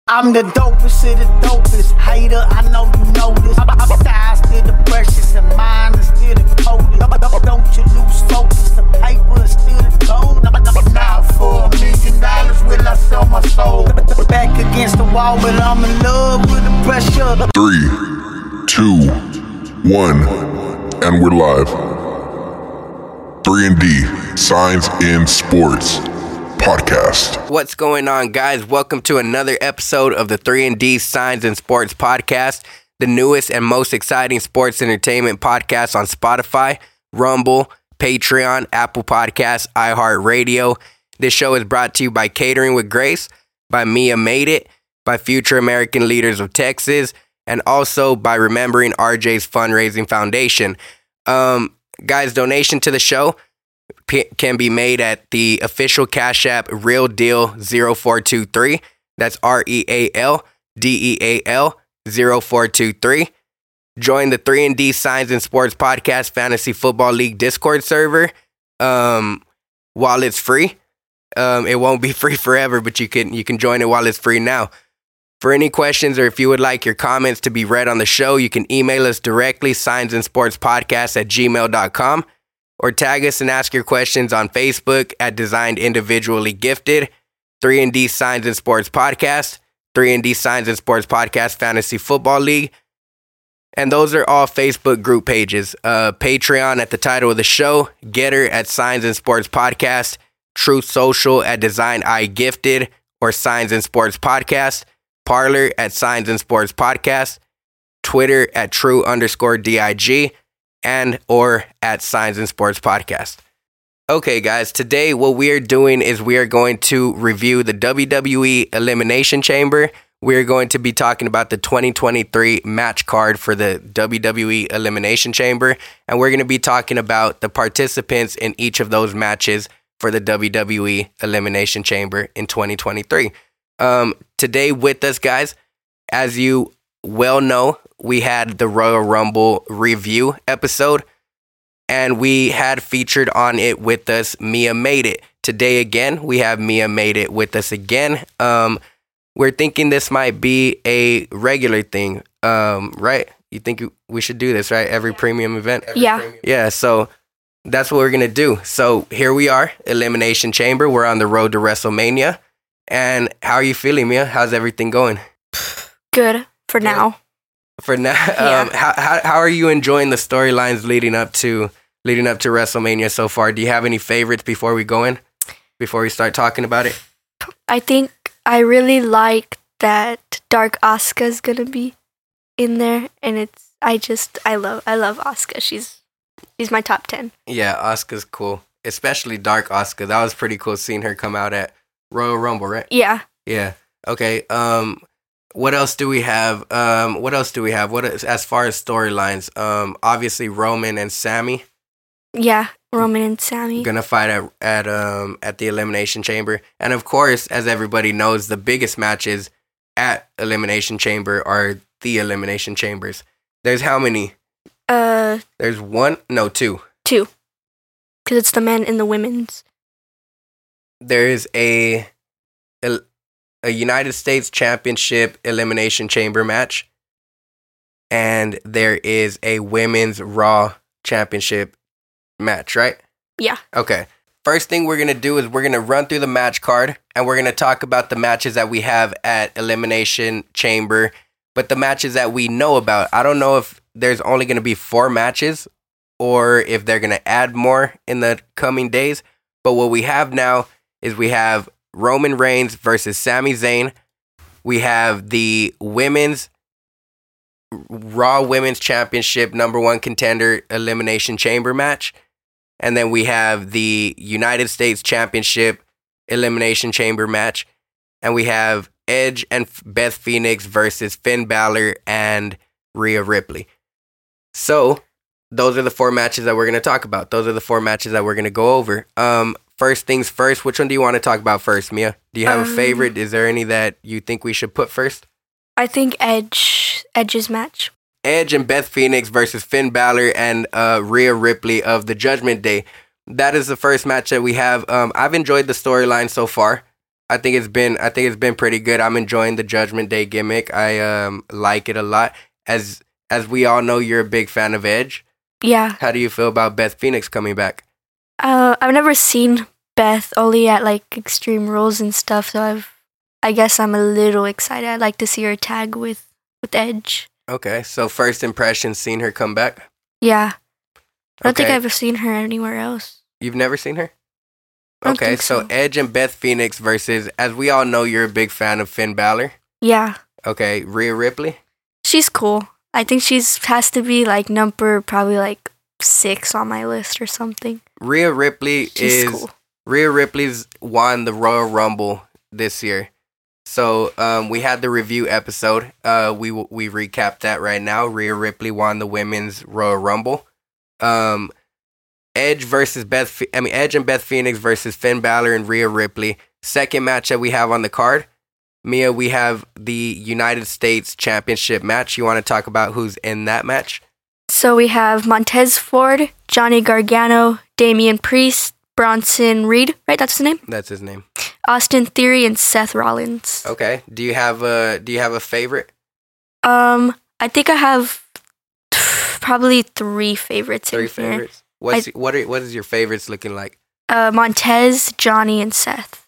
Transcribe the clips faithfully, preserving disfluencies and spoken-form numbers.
I'm the dopest of the dopest. Hater, I know you know this. I'm styles still the precious and mine is still the coldest. Don't you lose focus, the paper is still the gold. Now for a million dollars will I sell my soul. Back against the wall, but I'm in love with the pressure. Three, two, one, and we're live. three and D, Signs in Sports Podcast. What's going on, guys? Welcome to another episode of the three and D Signs in Sports Podcast, the newest and most exciting sports entertainment podcast on Spotify, Rumble, Patreon, Apple Podcasts, iHeartRadio. This show is brought to you by Catering with Grace, by Mia Made It, by Future American Leaders of Texas, and also by Remembering R J's Fundraising Foundation. Um, guys, donation to the show p- can be made at the official Cash App Real Deal zero four two three. That's R E A L D E A L zero four two three. Join the three and D Signs in Sports Podcast Fantasy Football League Discord server um, while it's free. Um, it won't be free forever, but you can you can join it while it's free now. For any questions or if you would like your comments to be read on the show, you can email us directly, signsinsportspodcast at gmail dot com, or tag us and ask your questions on Facebook at Designed Individually Gifted, three and D Signs in Sports Podcast, three and D Signs in Sports Podcast Fantasy Football League. And those are all Facebook group pages. Uh, Patreon at the title of the show, Getter at Signs in Sports Podcast, Truth Social at Design I Gifted or Signs in Sports Podcast, Parler at Signs in Sports Podcast, Twitter at True underscore D I G, and or at Signs in Sports Podcast. Okay, guys, today what we are doing is we are going to review the W W E Elimination Chamber. We're going to be talking about the twenty twenty-three match card for the W W E Elimination Chamber, and we're going to be talking about the participants in each of those matches for the W W E Elimination Chamber in twenty twenty-three. Um, today with us, guys, as you well know, we had the Royal Rumble review episode, and we had featured on it with us Mia Made It. Today again, we have Mia Made It with us again. Um, we're thinking this might be a regular thing, um, right? You think we should do this, right? Every premium event? Every yeah. Premium. Yeah, so that's what we're going to do. So here we are, Elimination Chamber. We're on the road to WrestleMania. And how are you feeling, Mia? How's everything going? Good for now. For now, Yeah. um, how, how how are you enjoying the storylines leading up to leading up to WrestleMania so far? Do you have any favorites before we go in? Before we start talking about it? I think I really like that Dark Asuka's gonna be in there, and it's I just I love I love Asuka. She's she's my top ten. Yeah, Asuka's cool, especially Dark Asuka. That was pretty cool seeing her come out at Royal Rumble, right? Yeah. Yeah. Okay. Um, what else do we have? Um, what else do we have? What is, as far as storylines? Um, obviously Roman and Sami Yeah, Roman and Sami. gonna fight at at um at the Elimination Chamber, and of course, as everybody knows, the biggest matches at Elimination Chamber are the Elimination Chambers. There's how many? Uh, There's one, no, two. two. Because it's the men and the women's. There is a a United States Championship Elimination Chamber match, and there is a Women's Raw Championship match, right? Yeah. Okay. First thing we're going to do is we're going to run through the match card, and we're going to talk about the matches that we have at Elimination Chamber, but the matches that we know about. I don't know if there's only going to be four matches or if they're going to add more in the coming days, but what we have now is we have Roman Reigns versus Sami Zayn. We have the women's Raw Women's Championship number one contender Elimination Chamber match. And then we have the United States Championship Elimination Chamber match. And we have Edge and Beth Phoenix versus Finn Balor and Rhea Ripley. So those are the four matches that we're going to talk about. Those are the four matches that we're going to go over. Um, First things first, which one do you want to talk about first, Mia? Do you have um, a favorite? Is there any that you think we should put first? I think Edge, Edge's match. Edge and Beth Phoenix versus Finn Balor and uh, Rhea Ripley of the Judgment Day. That is the first match that we have. Um, I've enjoyed the storyline so far. I think it's been I think it's been pretty good. I'm enjoying the Judgment Day gimmick. I um like it a lot. As as we all know, you're a big fan of Edge. Yeah. How do you feel about Beth Phoenix coming back? Uh, I've never seen Beth, only at like Extreme Rules and stuff. So I've, I guess I'm a little excited. I'd like to see her tag with with Edge. Okay, so first impression, seeing her come back. Yeah. I don't think Okay. I've ever seen her anywhere else. You've never seen her? I don't Okay, think so so. Edge and Beth Phoenix versus, as we all know, you're a big fan of Finn Balor. Yeah. Okay, Rhea Ripley. She's cool. I think she's has to be like number probably like six on my list or something. Rhea Ripley She's is cool. Rhea Ripley's won the Royal Rumble this year. So um, we had the review episode. Uh, we we recapped that right now. Rhea Ripley won the women's Royal Rumble. Um, Edge versus Beth. Ph- I mean Edge and Beth Phoenix versus Finn Balor and Rhea Ripley. Second match that we have on the card. Mia, we have the United States Championship match. You want to talk about who's in that match? So we have Montez Ford, Johnny Gargano, Damian Priest, Bronson Reed, right? That's his name. That's his name. Austin Theory and Seth Rollins. Okay. Do you have a Do you have a favorite? Um, I think I have probably three favorites. Three in here. favorites. What's what are what is your favorites looking like? Uh, Montez, Johnny, and Seth.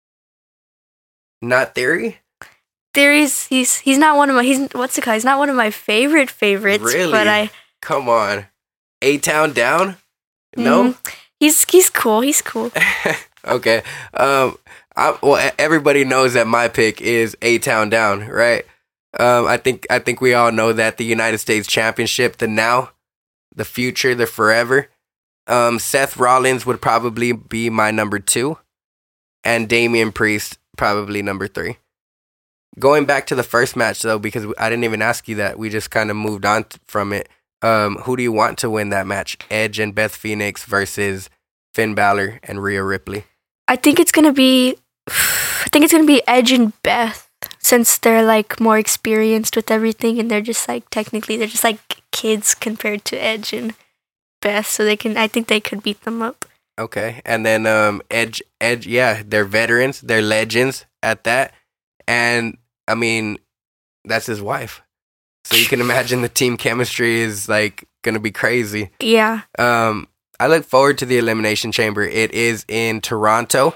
Not Theory? Theory's he's he's not one of my he's what's it called? He's not one of my favorite favorites. Really? But I Come on. A-Town Down? No? mm, he's he's cool. He's cool. Okay. Um I, well, e- everybody knows that my pick is A-Town Down, right? Um I think I think we all know that the United States Championship, the now, the future, the forever. Um Seth Rollins would probably be my number two, and Damian Priest probably number three. Going back to the first match, though, because I didn't even ask you that. We just kind of moved on t- from it. Um, who do you want to win that match? Edge and Beth Phoenix versus Finn Balor and Rhea Ripley. I think it's gonna be I think it's gonna be Edge and Beth, since they're like more experienced with everything, and they're just like technically they're just like kids compared to Edge and Beth, so they can I think they could beat them up. Okay. And then um, Edge, Edge, yeah, they're veterans. They're legends at that. And, I mean, that's his wife. So you can imagine the team chemistry is, like, going to be crazy. Yeah. Um, I look forward to the Elimination Chamber. It is in Toronto.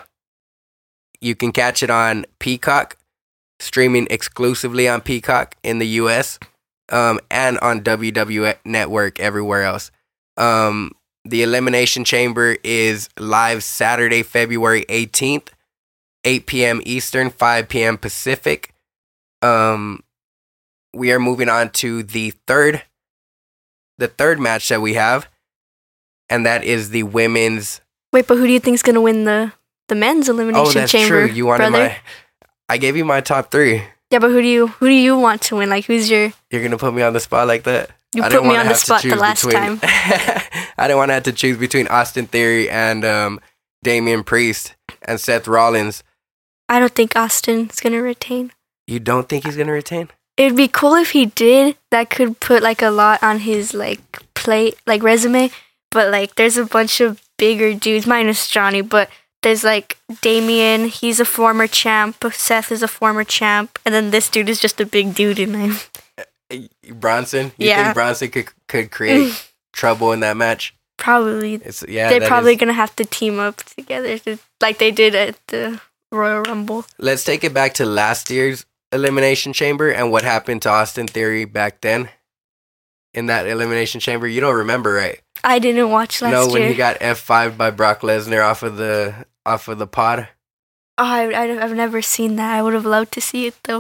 You can catch it on Peacock, streaming exclusively on Peacock in the U S, um, and on W W E Network everywhere else. Um, the Elimination Chamber is live Saturday, February eighteenth, eight p.m. Eastern, five p.m. Pacific. Um, we are moving on to the third, the third match that we have, and that is the women's. Wait, but who do you think's gonna win the the men's elimination Oh, that's chamber? true. You wanted brother? my. I gave you my top three. Yeah, but who do you who do you want to win? Like, who's your? You're gonna put me on the spot like that. You I put didn't me wanna on the have to spot the choose last between- time. I didn't want to have to choose between Austin Theory and um, Damian Priest and Seth Rollins. I don't think Austin's gonna retain. You don't think he's gonna retain? It'd be cool if he did. That could put like a lot on his like plate, like resume. But like, there's a bunch of bigger dudes, minus Johnny. But there's like Damian. He's a former champ. Seth is a former champ, and then this dude is just a big dude in him. Bronson? You Yeah. think Bronson could could create trouble in that match? Probably. It's yeah. They're that probably is- gonna have to team up together, to, like they did at the Royal Rumble. Let's take it back to last year's Elimination Chamber and what happened to Austin Theory back then in that Elimination Chamber. You don't remember, right? I didn't watch last no, when year. he got F five by Brock Lesnar off of the off of the pod. Oh, I, I, I've never seen that. I would have loved to see it though.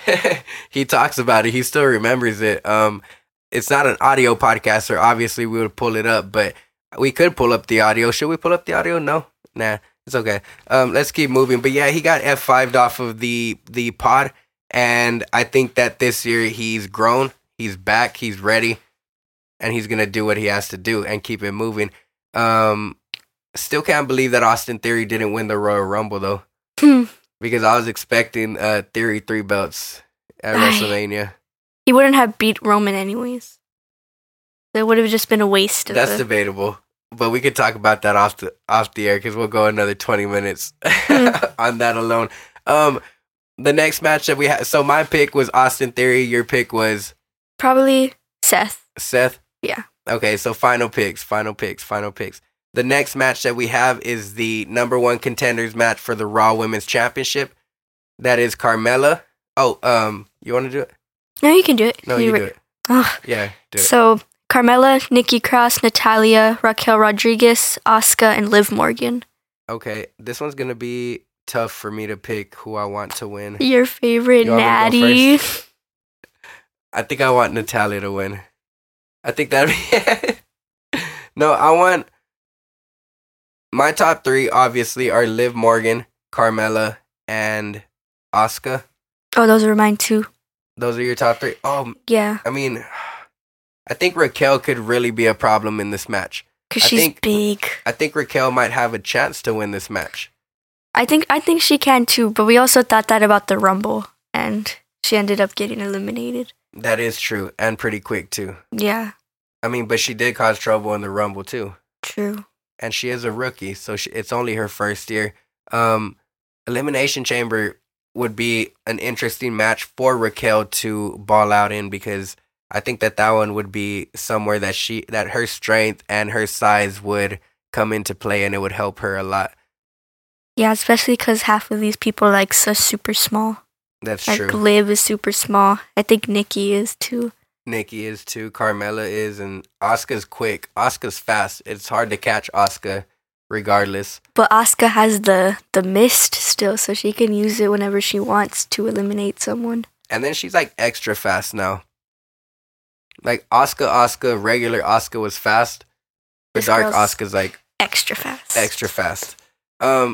He talks about it. He still remembers it. Um, it's not an audio podcast, so obviously we would pull it up, but we could pull up the audio. Should we pull up the audio? No, nah, it's okay. Um, let's keep moving. But yeah, he got F fived off of the the pod, and I think that this year he's grown. He's back. He's ready, and he's gonna do what he has to do and keep it moving. Um, still can't believe that Austin Theory didn't win the Royal Rumble though. Because I was expecting uh, Theory three belts at Aye. WrestleMania. He wouldn't have beat Roman anyways. It would have just been a waste of That's the- debatable. but we could talk about that off the off the air because we'll go another twenty minutes on that alone. Um, the next match that we had. So my pick was Austin Theory. Your pick was Probably Seth. Seth. Yeah. Okay, so final picks, final picks, final picks. The next match that we have is the number one contenders match for the Raw Women's Championship. That is Carmella. Oh, um, you want to do it? No, you can do it. No, you you re- do it. Oh. Yeah, do it. So Carmella, Nikki Cross, Natalia, Raquel Rodriguez, Asuka, and Liv Morgan. Okay, this one's gonna be tough for me to pick who I want to win. Your favorite You want me to go Natty. first? I think I want Natalia to win. I think that'd be No, I want my top three obviously are Liv Morgan, Carmella, and Asuka. Oh, those are mine too. Those are your top three. Oh, Yeah, I mean, I think Raquel could really be a problem in this match. because I she's think- big. I think Raquel might have a chance to win this match. I think I think she can too, but we also thought that about the Rumble, and she ended up getting eliminated. That is true, and pretty quick too. Yeah, I mean, but she did cause trouble in the Rumble too. true. And she is a rookie, so she, it's only her first year. Um, Elimination Chamber would be an interesting match for Raquel to ball out in because I think that that one would be somewhere that she that her strength and her size would come into play, and it would help her a lot. Yeah, especially because half of these people are like so super small. That's Like true. Liv is super small. I think Nikki is too. Nikki is too. Carmella is, and Asuka's quick. Asuka's fast. It's hard to catch Asuka, regardless. But Asuka has the the mist still, so she can use it whenever she wants to eliminate someone. And then she's like extra fast now. Like Asuka, Asuka, regular Asuka was fast, but This Dark girl's Asuka's like extra fast. extra fast. Um,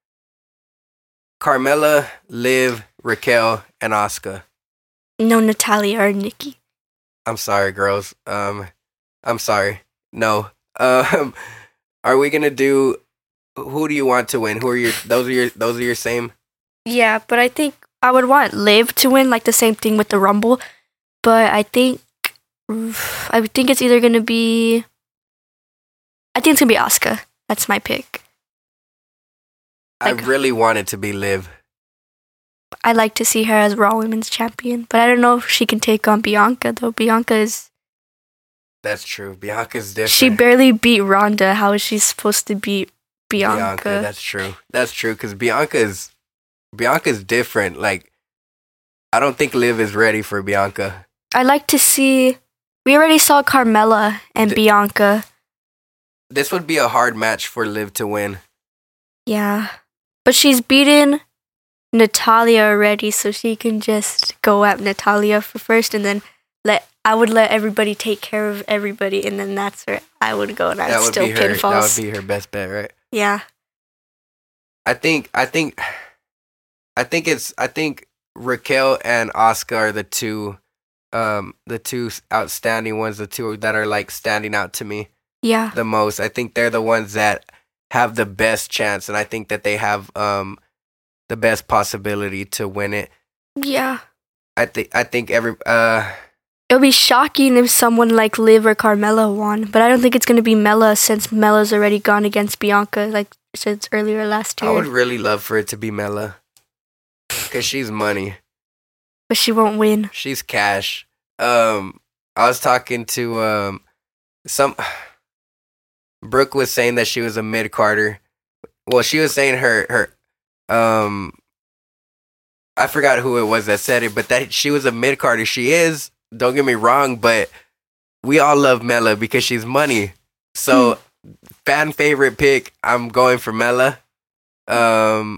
Carmella, Liv, Raquel, and Asuka. No, Natalia or Nikki. I'm sorry, girls. Um, I'm sorry. No. Um, are we gonna do? Who do you want to win? Who are your? Those are your. Those are your same. Yeah, but I think I would want Liv to win, like the same thing with the Rumble. But I think I think it's either gonna be. I think it's gonna be Asuka. That's my pick. Like- I really want it to be Liv. I'd like to see her as Raw Women's Champion, but I don't know if she can take on Bianca though. Bianca is That's true. Bianca's different. she barely beat Ronda. How is she supposed to beat Bianca? That's true. That's true because Bianca's Bianca's different. Like, I don't think Liv is ready for Bianca. I'd like to see. We already saw Carmella and D- Bianca. This would be a hard match for Liv to win. Yeah, but she's beaten Natalia already, so she can just go at Natalia for first, and then let I would let everybody take care of everybody, and then that's where I would go, and I'd That would still be her. pinfalls. That would be her best bet, right? Yeah, I think. I think. I think it's. I think Raquel and Asuka are the two, um, the two outstanding ones. The two that are like standing out to me yeah, the most. I think they're the ones that have the best chance, and I think that they have um the best possibility to win it. yeah. I think. I think every. Uh, It would be shocking if someone like Liv or Carmella won, but I don't think it's going to be Mella since Mella's already gone against Bianca, like since earlier last I year. would really love for it to be Mella, cause she's money. But she won't win. She's cash. Um, I was talking to um some. Brooke was saying that she was a mid Carter. Well, she was saying her her um. I forgot who it was that said it, but that she was a mid Carter. She is. Don't get me wrong, but we all love Mella because she's money. So, fan favorite pick. I'm going for Mella. Um,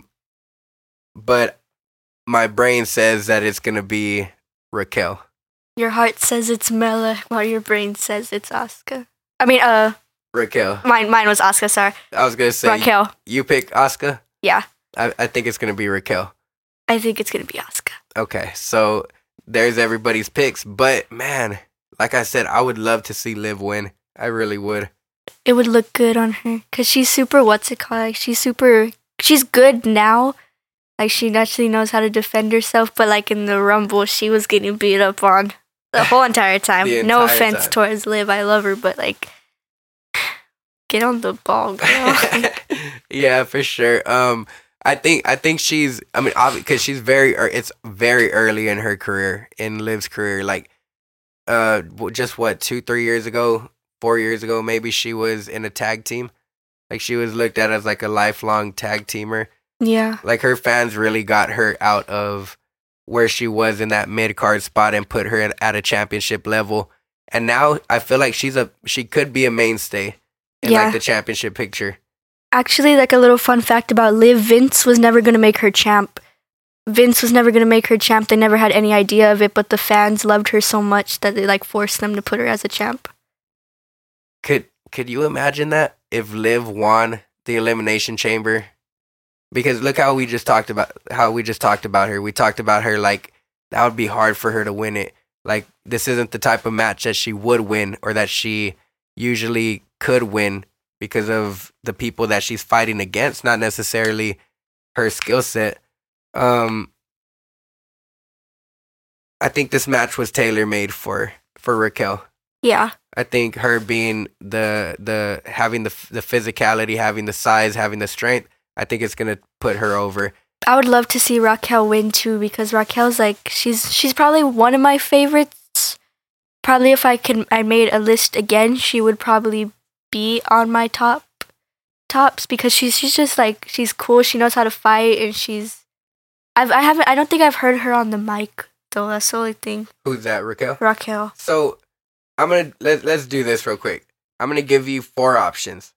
but my brain says that it's gonna be Raquel. Your heart says it's Mella, while your brain says it's Asuka. I mean, uh, Raquel. mine mine was Asuka. Sorry, I was gonna say Raquel. you pick Asuka. Yeah, I, I think it's gonna be Raquel. I think it's gonna be Asuka. Okay, so there's everybody's picks. But man, like I said, I would love to see Liv win. I really would. It would look good on her because she's super. What's it called? Like, she's super. She's good now. Like, she actually knows how to defend herself. But like in the Rumble, she was getting beat up on the whole entire time. The No entire offense time. towards Liv, I love her, but like get on the ball, girl. Yeah, for sure. Um, I think I think she's. I mean, because she's very. It's very early in her career, in Liv's career. Like, uh, just what two, three years ago, four years ago, maybe she was in a tag team. Like she was looked at as like a lifelong tag teamer. Yeah. Like her fans really got her out of where she was in that mid card spot and put her at, at a championship level. And now I feel like she's a she could be a mainstay in Yeah. like the championship picture. Actually, like a little fun fact about Liv, Vince was never going to make her champ. Vince was never going to make her champ. They never had any idea of it, but the fans loved her so much that they like forced them to put her as a champ. Could could you imagine that if Liv won the Elimination Chamber? Because look how we just talked about how we just talked about her. We talked about her like that would be hard for her to win it. Like this isn't the type of match that she would win or that she usually could win because of the people that she's fighting against, not necessarily her skill set. Um, I think this match was tailor-made for for Raquel. Yeah. I think her being the the having the the physicality, having the size, having the strength, I think it's gonna put her over. I would love to see Raquel win too because Raquel's like she's she's probably one of my favorites. Probably if I can I made a list again, she would probably be on my top tops because she's she's just like she's cool. She knows how to fight and she's I've I haven't I don't think I've heard her on the mic though. That's the only thing. Who's that, Raquel? Raquel. So I'm gonna let let's do this real quick. I'm gonna give you four options.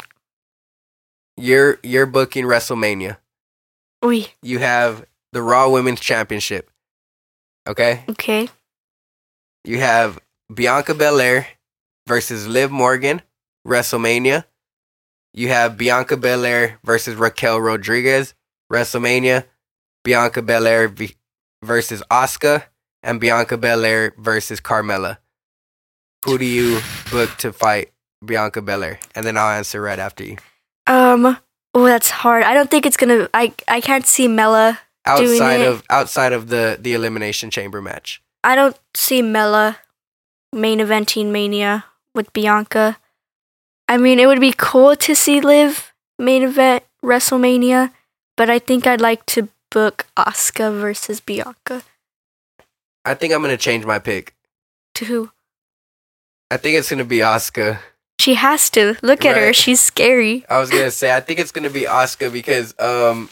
You're you're booking WrestleMania. Oui. You have the Raw Women's Championship. Okay? Okay. You have Bianca Belair versus Liv Morgan, WrestleMania. You have Bianca Belair versus Raquel Rodriguez, WrestleMania. Bianca Belair v- versus Asuka, and Bianca Belair versus Carmella. Who do you book to fight Bianca Belair? And then I'll answer right after you. Um oh that's hard. I don't think it's gonna I I can't see Mella doing Outside it. of outside of the, the Elimination Chamber match. I don't see Mella main eventing Mania with Bianca. I mean, it would be cool to see Liv main event WrestleMania, but I think I'd like to book Asuka versus Bianca. I think I'm gonna change my pick. To who? I think it's gonna be Asuka. She has to. Look at her. Right. She's scary. I was gonna say I think it's gonna be Asuka because um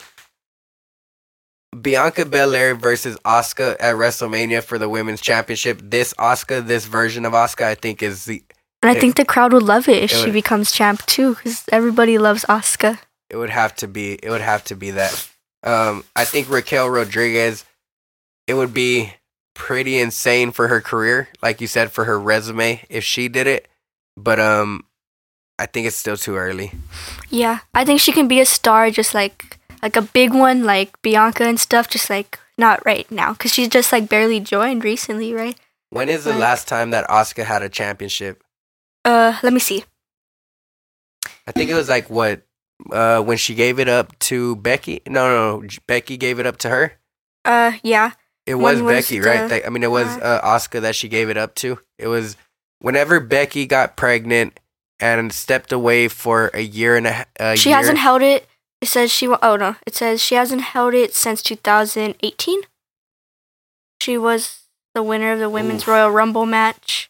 Bianca Belair versus Asuka at WrestleMania for the Women's Championship. This Asuka, this version of Asuka, I think is the And I think the crowd would love it if It she would- becomes champ too, because everybody loves Asuka. it would have to be it would have to be that. Um, I think Raquel Rodriguez, it would be pretty insane for her career, like you said, for her resume if she did it. But um, I think it's still too early. Yeah, I think she can be a star, just like like a big one, like Bianca and stuff. Just like not right now, because she's just like barely joined recently, right? When is the Like- last time that Asuka had a championship? Uh, let me see. I think it was like what uh, when she gave it up to Becky. No, no, no, Becky gave it up to her. Uh, yeah. It was When was Becky, right? the- That- I mean, it was uh, Asuka that she gave it up to. It was whenever Becky got pregnant and stepped away for a year and a, a She year. hasn't held it. It says she. wa- Oh no, it says she hasn't held it since two thousand eighteen. She was the winner of the Women's Oof. Royal Rumble match.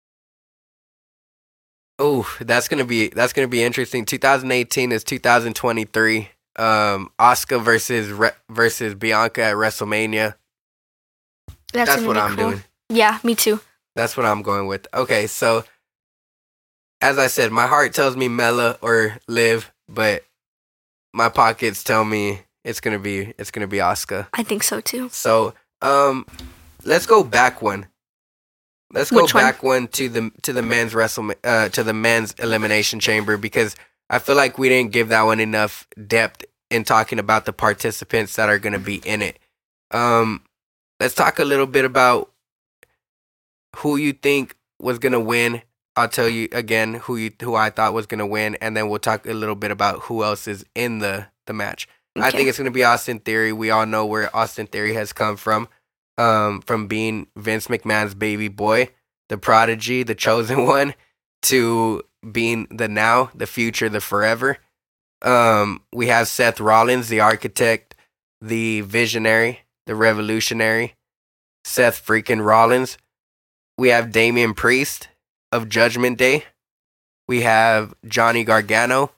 Oh, that's gonna be that's gonna be interesting. twenty eighteen is two thousand twenty-three. Um, Asuka versus Re- versus Bianca at WrestleMania. That's, That's gonna what be I'm cool. doing. Yeah, me too. That's what I'm going with. Okay, so as I said, my heart tells me Mella or Liv, but my pockets tell me it's gonna be it's gonna be Asuka. I think so too. So, um, let's go back one. Let's go Which one? back one to the to the men's wrestle uh to the men's elimination chamber because I feel like we didn't give that one enough depth in talking about the participants that are gonna be in it. Um, let's talk a little bit about who you think was gonna win. I'll tell you again who you who I thought was gonna win, and then we'll talk a little bit about who else is in the the match. I Okay. think it's gonna be Austin Theory. We all know where Austin Theory has come from, um, from being Vince McMahon's baby boy, the prodigy, the chosen one, to being the now, the future, the forever. Um, we have Seth Rollins, the architect, the visionary, the revolutionary, Seth freaking Rollins. We have Damian Priest of Judgment Day. We have Johnny Gargano.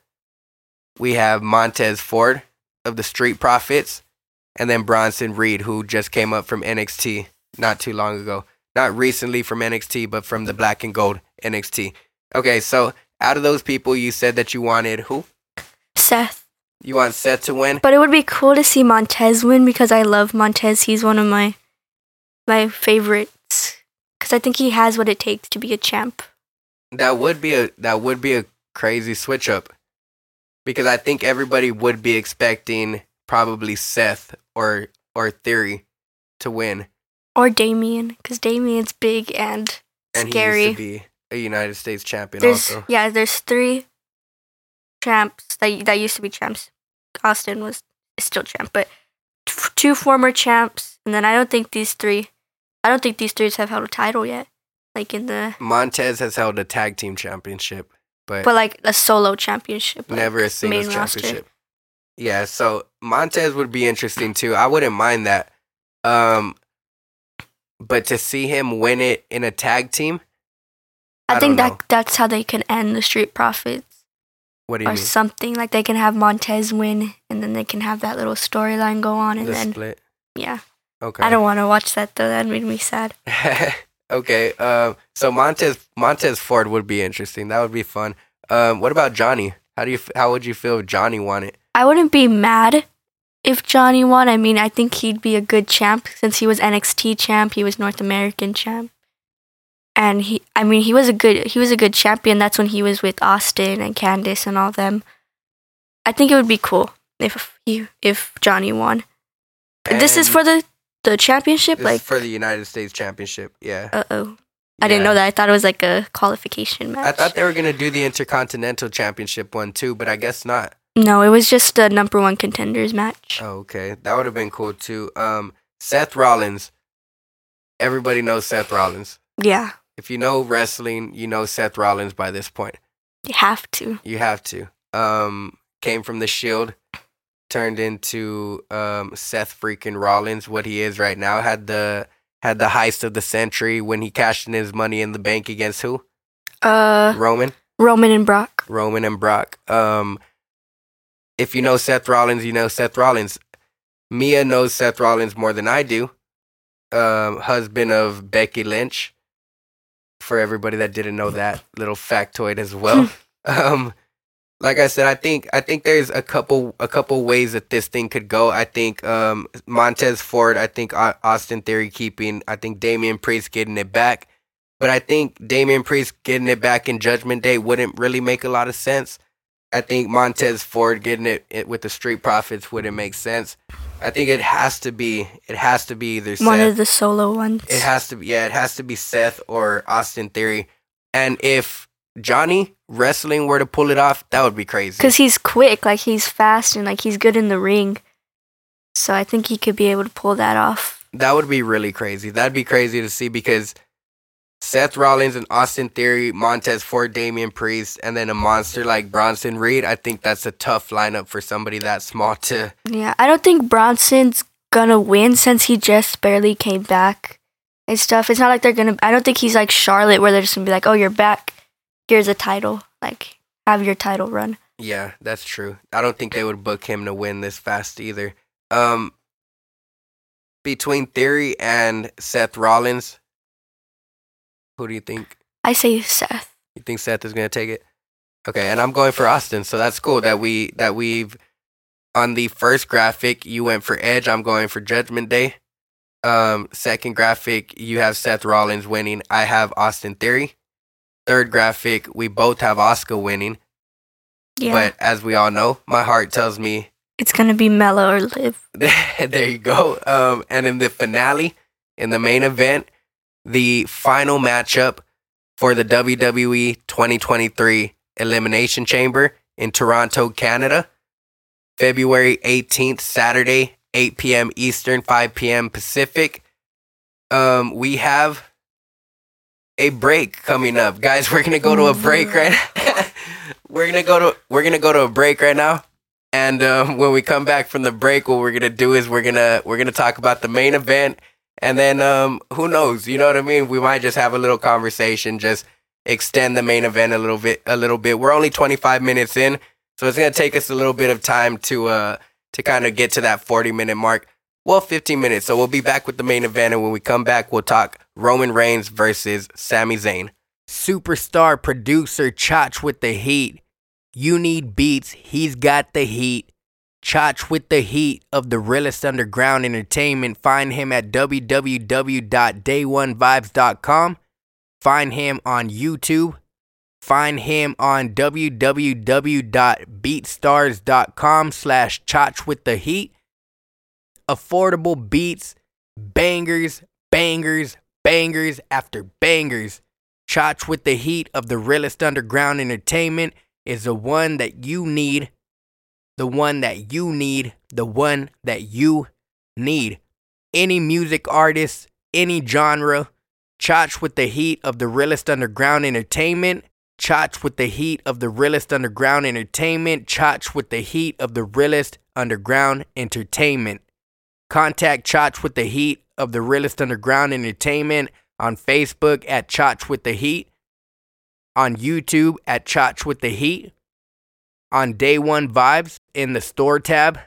We have Montez Ford of the Street Profits. And then Bronson Reed, who just came up from N X T not too long ago. Not recently from N X T, but from the Black and Gold N X T. Okay, so out of those people, you said that you wanted who? Seth. You want Seth to win? But it would be cool to see Montez win because I love Montez. He's one of my my favorites because I think he has what it takes to be a champ. That would be a that would be a crazy switch up, because I think everybody would be expecting probably Seth or or Theory to win, or Damian, because Damian's big and, and scary. he used to be a United States champion. There's also, yeah, there's three champs that that used to be champs. Austin was still champ, but t- two former champs, and then I don't think these three, I don't think these three have held a title yet. Like in the Montez has held a tag team championship, but but like a solo championship, like never a singles main roster. championship. Yeah, so Montez would be interesting too. I wouldn't mind that. Um, but to see him win it in a tag team, I, I think don't that know. that's how they can end the Street Profits What do you or mean? something. Like they can have Montez win, and then they can have that little storyline go on, and The then split. yeah. Okay. I don't want to watch that though. That made me sad. Okay. Um. So Montez Montez Ford would be interesting. That would be fun. Um. What about Johnny? How do you? f- How would you feel if Johnny won it? I wouldn't be mad if Johnny won. I mean, I think he'd be a good champ since he was N X T champ. He was North American champ, and he. I mean, he was a good. He was a good champion. That's when he was with Austin and Candice and all them. I think it would be cool if he if Johnny won. This is And for the the championship. this Like, is for the United States Championship. Yeah. uh oh, I didn't Yeah. know that. I thought it was like a qualification match. I thought they were gonna do the Intercontinental Championship one too, but I guess not. No, it was just the number one contenders match. Oh, okay. That would have been cool too. Um, Seth Rollins. Everybody knows Seth Rollins. Yeah, If you know wrestling, you know Seth Rollins by this point. you have to. You have to. Um, came from the Shield, turned into um Seth freaking Rollins, what he is right now. Had the had the heist of the century when he cashed in his money in the bank against who? Uh, Roman. Roman and Brock. Roman and Brock. Um, if you know Seth Rollins, you know Seth Rollins. Mia knows Seth Rollins more than I do. Um, husband of Becky Lynch. For everybody that didn't know that little factoid as well. um, like I said, I think I think there's a couple a couple ways that this thing could go. I think um, Montez Ford. I think Au- Austin Theory keeping. I think Damian Priest getting it back. But I think Damian Priest getting it back in Judgment Day wouldn't really make a lot of sense. I think Montez Ford getting it, it with the Street Profits wouldn't make sense. I think it has to be it has to be either One Seth. of the solo ones. It has to be yeah, it has to be Seth or Austin Theory. And if Johnny wrestling were to pull it off, that would be crazy. Because he's quick, like he's fast, and like he's good in the ring. So I think he could be able to pull that off. That would be really crazy. That'd be crazy to see because Seth Rollins and Austin Theory, Montez Ford, Damian Priest, and then a monster like Bronson Reed. I think that's a tough lineup for somebody that small to. Yeah, I don't think Bronson's gonna win since he just barely came back and stuff. It's not like they're gonna. I don't think he's like Charlotte where they're just gonna be like, "Oh, you're back. Here's a title. Like, have your title run." Yeah, that's true. I don't think they would book him to win this fast either. Um, between Theory and Seth Rollins, who do you think? I say Seth. You think Seth is gonna take it? Okay, and I'm going for Austin, so that's cool that we that we've on the first graphic you went for Edge, I'm going for Judgment Day. Um, second graphic you have Seth Rollins winning, I have Austin Theory. Third graphic we both have Asuka winning, Yeah, but as we all know, my heart tells me it's gonna be Mello or Liv. there you go. Um, and in the finale, in the main event, the final matchup for the W W E twenty twenty-three Elimination Chamber in Toronto, Canada, February eighteenth, Saturday, eight p.m. Eastern, five p.m. Pacific. Um, we have a break coming up, guys. We're gonna go to a break right now. we're gonna go to we're gonna go to a break right now, and um, when we come back from the break, what we're gonna do is we're gonna we're gonna talk about the main event, and then um, who knows? You know what I mean? We might just have a little conversation, just extend the main event a little bit, a little bit. We're only twenty-five minutes in, so it's gonna take us a little bit of time to uh to kind of get to that forty minute mark. Well, fifteen minutes. So we'll be back with the main event, and when we come back, we'll talk Roman Reigns versus Sami Zayn. Superstar producer Chach with the heat. You need beats, he's got the heat. Chach with the heat of the realest underground entertainment. Find him at w w w dot day one vibes dot com. Find him on YouTube. Find him on w w w dot beatstars dot com slash Chach with the heat. Affordable beats, bangers, bangers, bangers after bangers. Chach with the heat of the realest underground entertainment is the one that you need. The one that you need. The one that you need. Any music artist, any genre. Chach with the heat of the realest underground entertainment. Chach with the heat of the realest underground entertainment. Chach with the heat of the realest underground entertainment. Contact Chach with the heat of the realest underground entertainment on Facebook at Chach with the heat, on YouTube at Chach with the heat, on Day One Vibes in the store tab,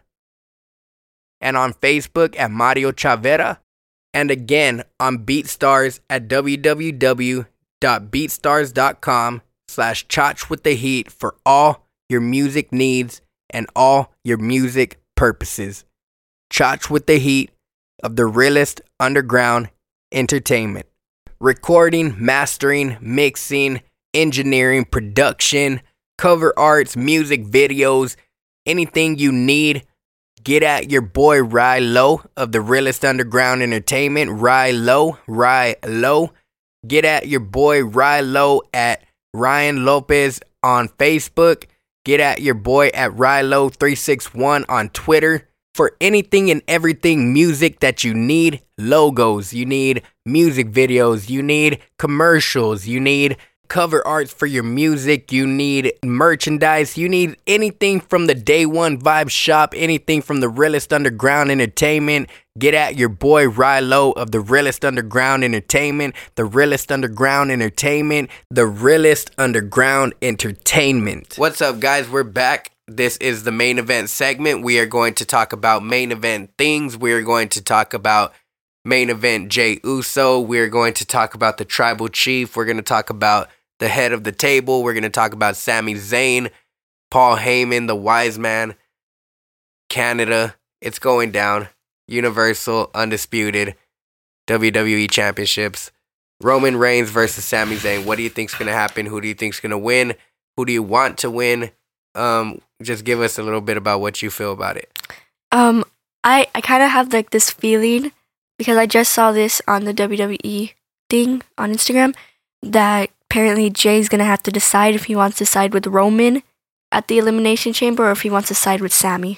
and on Facebook at Mario Chavera, and again on BeatStars at w w w dot beatstars dot com slash Chach with the heat for all your music needs and all your music purposes. Chach with the heat of the realest underground entertainment. Recording, mastering, mixing, engineering, production, cover arts, music videos, anything you need, get at your boy Rye Low of the realest underground entertainment. Rye Low, Rye Low. Get at your boy Rye Low at Ryan Lopez on Facebook. Get at your boy at Rye Low three six one on Twitter. For anything and everything music that you need, logos, you need music videos, you need commercials, you need cover arts for your music, you need merchandise, you need anything from the Day One Vibe shop, anything from the realest underground entertainment. Get at your boy Rilo of the realest underground entertainment, the realest underground entertainment, the realest underground entertainment. What's up, guys? We're back. This is the main event segment. We are going to talk about main event things. We are going to talk about main event Jey Uso. We are going to talk about the Tribal Chief. We're going to talk about the head of the table. We're going to talk about Sami Zayn, Paul Heyman, the wise man, Canada. It's going down. Universal, undisputed, W W E championships. Roman Reigns versus Sami Zayn. What do you think's going to happen? Who do you think's going to win? Who do you want to win? Um, just give us a little bit about what you feel about it. Um, I, I kind of have like this feeling, because I just saw this on the W W E thing on Instagram, that apparently Jay's going to have to decide if he wants to side with Roman at the Elimination Chamber or if he wants to side with Sami.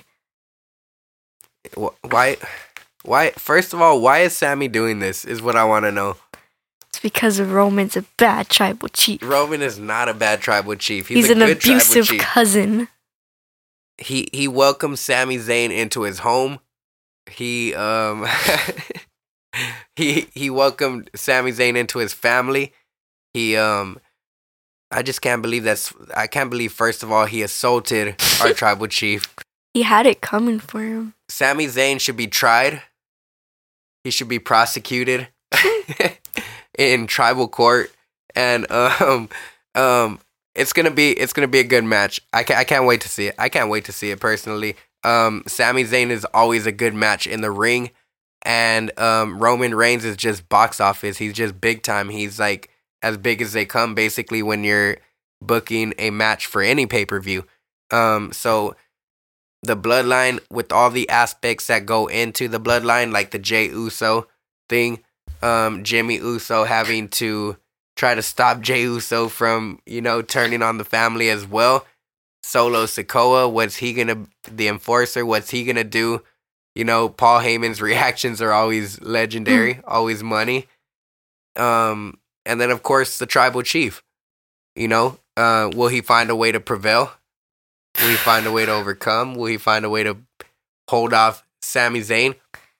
Why, why, first of all, why is Sami doing this is what I want to know. It's because Roman's a bad tribal chief. Roman is not a bad tribal chief. He's, He's a an good abusive tribal chief. cousin. He he welcomed Sami Zayn into his home. He um he he welcomed Sami Zayn into his family. He um I just can't believe that's I can't believe first of all he assaulted our tribal chief. He had it coming for him. Sami Zayn should be tried. He should be prosecuted in tribal court, and um um it's gonna be it's gonna be a good match. I can't I can't wait to see it. I can't wait to see it personally. Um, Sami Zayn is always a good match in the ring, and um, Roman Reigns is just box office. He's just big time. He's like as big as they come, basically, when you're booking a match for any pay per view. Um, so the bloodline, with all the aspects that go into the bloodline, like the Jey Uso thing, um, Jimmy Uso having to try to stop Jey Uso from, you know, turning on the family as well. Solo Sikoa, what's he gonna, the enforcer, what's he gonna do? You know, Paul Heyman's reactions are always legendary, always money. Um, and then of course the tribal chief. You know, uh, will he find a way to prevail? Will he find a way to overcome? Will he find a way to hold off Sami Zayn?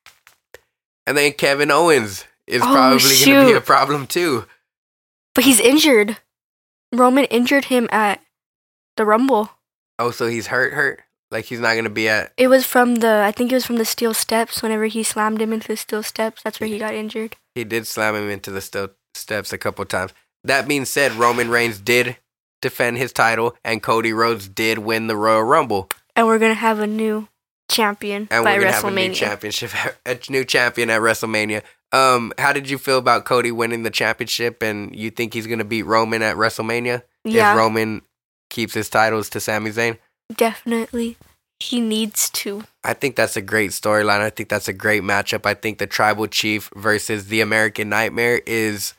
And then Kevin Owens is Oh, probably going to be shoot. a problem too. But he's injured. Roman injured him at the Rumble. Oh, so he's hurt, hurt? Like he's not going to be at... It was from the, I think it was from the steel steps. Whenever he slammed him into the steel steps, that's where he got injured. He did slam him into the steel steps a couple times. That being said, Roman Reigns did defend his title, and Cody Rhodes did win the Royal Rumble. And we're going to have a new champion And by we're going to have a new WrestleMania. championship, a new champion at WrestleMania. Um, how did you feel about Cody winning the championship, and you think he's going to beat Roman at WrestleMania? Yeah. If Roman keeps his titles to Sami Zayn? Definitely. He needs to. I think that's a great storyline. I think that's a great matchup. I think the Tribal Chief versus the American Nightmare is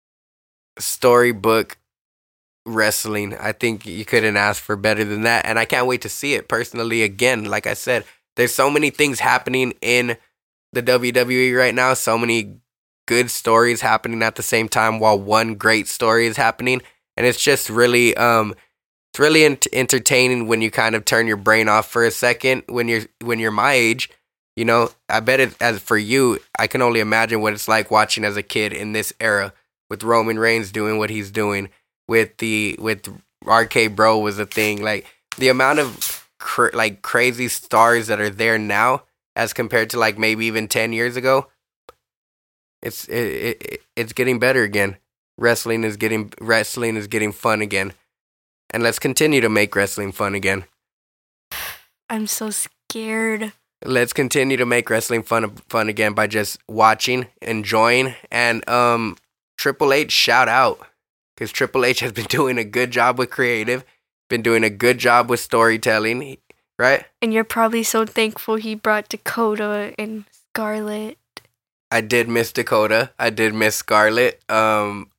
storybook wrestling. I think you couldn't ask for better than that. And I can't wait to see it personally again. Like I said, there's so many things happening in the W W E right now. So many good stories happening at the same time while one great story is happening. And it's just really, um, it's really ent- entertaining when you kind of turn your brain off for a second. When you're when you're my age, you know, I bet it as for you, I can only imagine what it's like watching as a kid in this era with Roman Reigns doing what he's doing. With the with R K Bro was a thing. Like the amount of cr- like crazy stars that are there now, as compared to like maybe even ten years ago. It's it, it it's getting better again. Wrestling is getting wrestling is getting fun again, and let's continue to make wrestling fun again. I'm so scared. Let's continue to make wrestling fun fun again by just watching, enjoying, and um, Triple H shout out. Because Triple H has been doing a good job with creative, been doing a good job with storytelling, right? And you're probably so thankful he brought Dakota and Scarlett. I did miss Dakota. I did miss Scarlett. Um,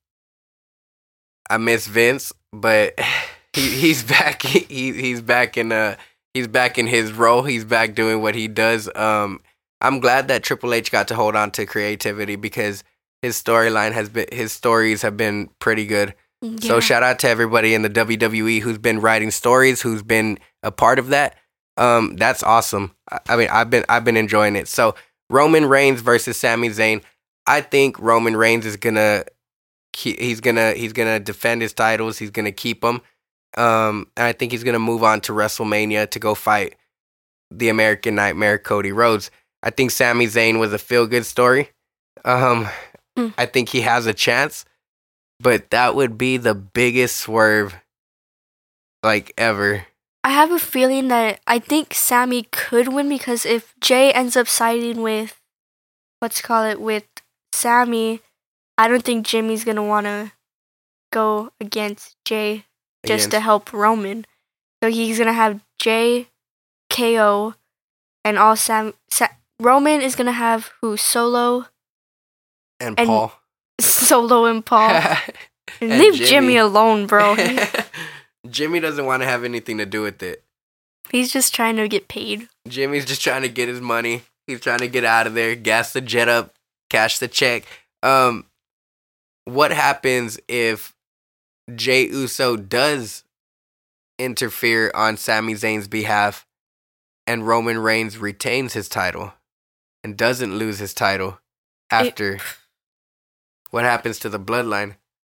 I miss Vince, but he, he's back. He he's back in uh he's back in his role. He's back doing what he does. Um, I'm glad that Triple H got to hold on to creativity because his storyline has been, his stories have been pretty good. Yeah. So shout out to everybody in the W W E who's been writing stories, who's been a part of that. Um, that's awesome. I, I mean, I've been I've been enjoying it. So Roman Reigns versus Sami Zayn. I think Roman Reigns is gonna keep, he's gonna he's gonna defend his titles. He's gonna keep them. Um, and I think he's gonna move on to WrestleMania to go fight the American Nightmare, Cody Rhodes. I think Sami Zayn was a feel good story. Um. I think he has a chance, but that would be the biggest swerve, like, ever. I have a feeling that I think Sammy could win because if Jay ends up siding with, let's call it, with Sammy, I don't think Jimmy's going to want to go against Jay just Against- to help Roman. So he's going to have Jay, K O, and all Sam. Sa- Roman is going to have who? Solo? And, and- Paul. Solo and Paul. And Leave Jimmy. Jimmy alone, bro. He- Jimmy doesn't want to have anything to do with it. he's just trying to get paid. Jimmy's just trying to get his money. He's trying to get out of there, gas the jet up, cash the check. Um, what happens if Jey Uso does interfere on Sami Zayn's behalf and Roman Reigns retains his title and doesn't lose his title after? It- what happens to the bloodline?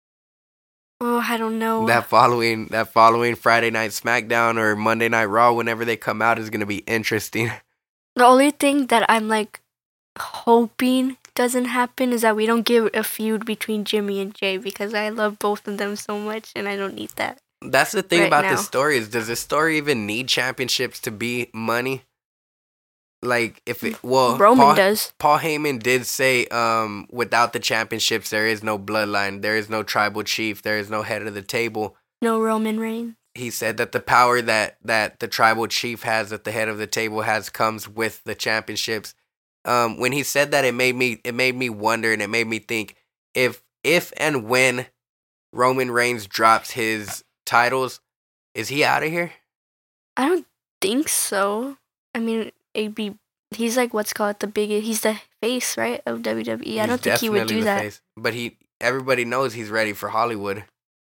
Oh, I don't know. That following that following Friday Night SmackDown or Monday Night Raw, whenever they come out, is going to be interesting. The only thing that I'm like hoping doesn't happen is that we don't get a feud between Jimmy and Jay because I love both of them so much and I don't need that. That's the thing Right about now. this story is, does this story even need championships to be money? Like, if it, well, Roman Paul, does. Paul Heyman did say, um, without the championships, there is no bloodline, there is no tribal chief, there is no head of the table. No Roman Reigns. He said that the power that, that the tribal chief has, that the head of the table has, comes with the championships. Um, when he said that, it made me it made me wonder, and it made me think, if if and when Roman Reigns drops his titles, is he out of here? I don't think so. I mean, it'd be. He's like what's called the biggest. He's the face, right, of W W E. I He's don't think he would definitely do the that. face. But he everybody knows he's ready for Hollywood.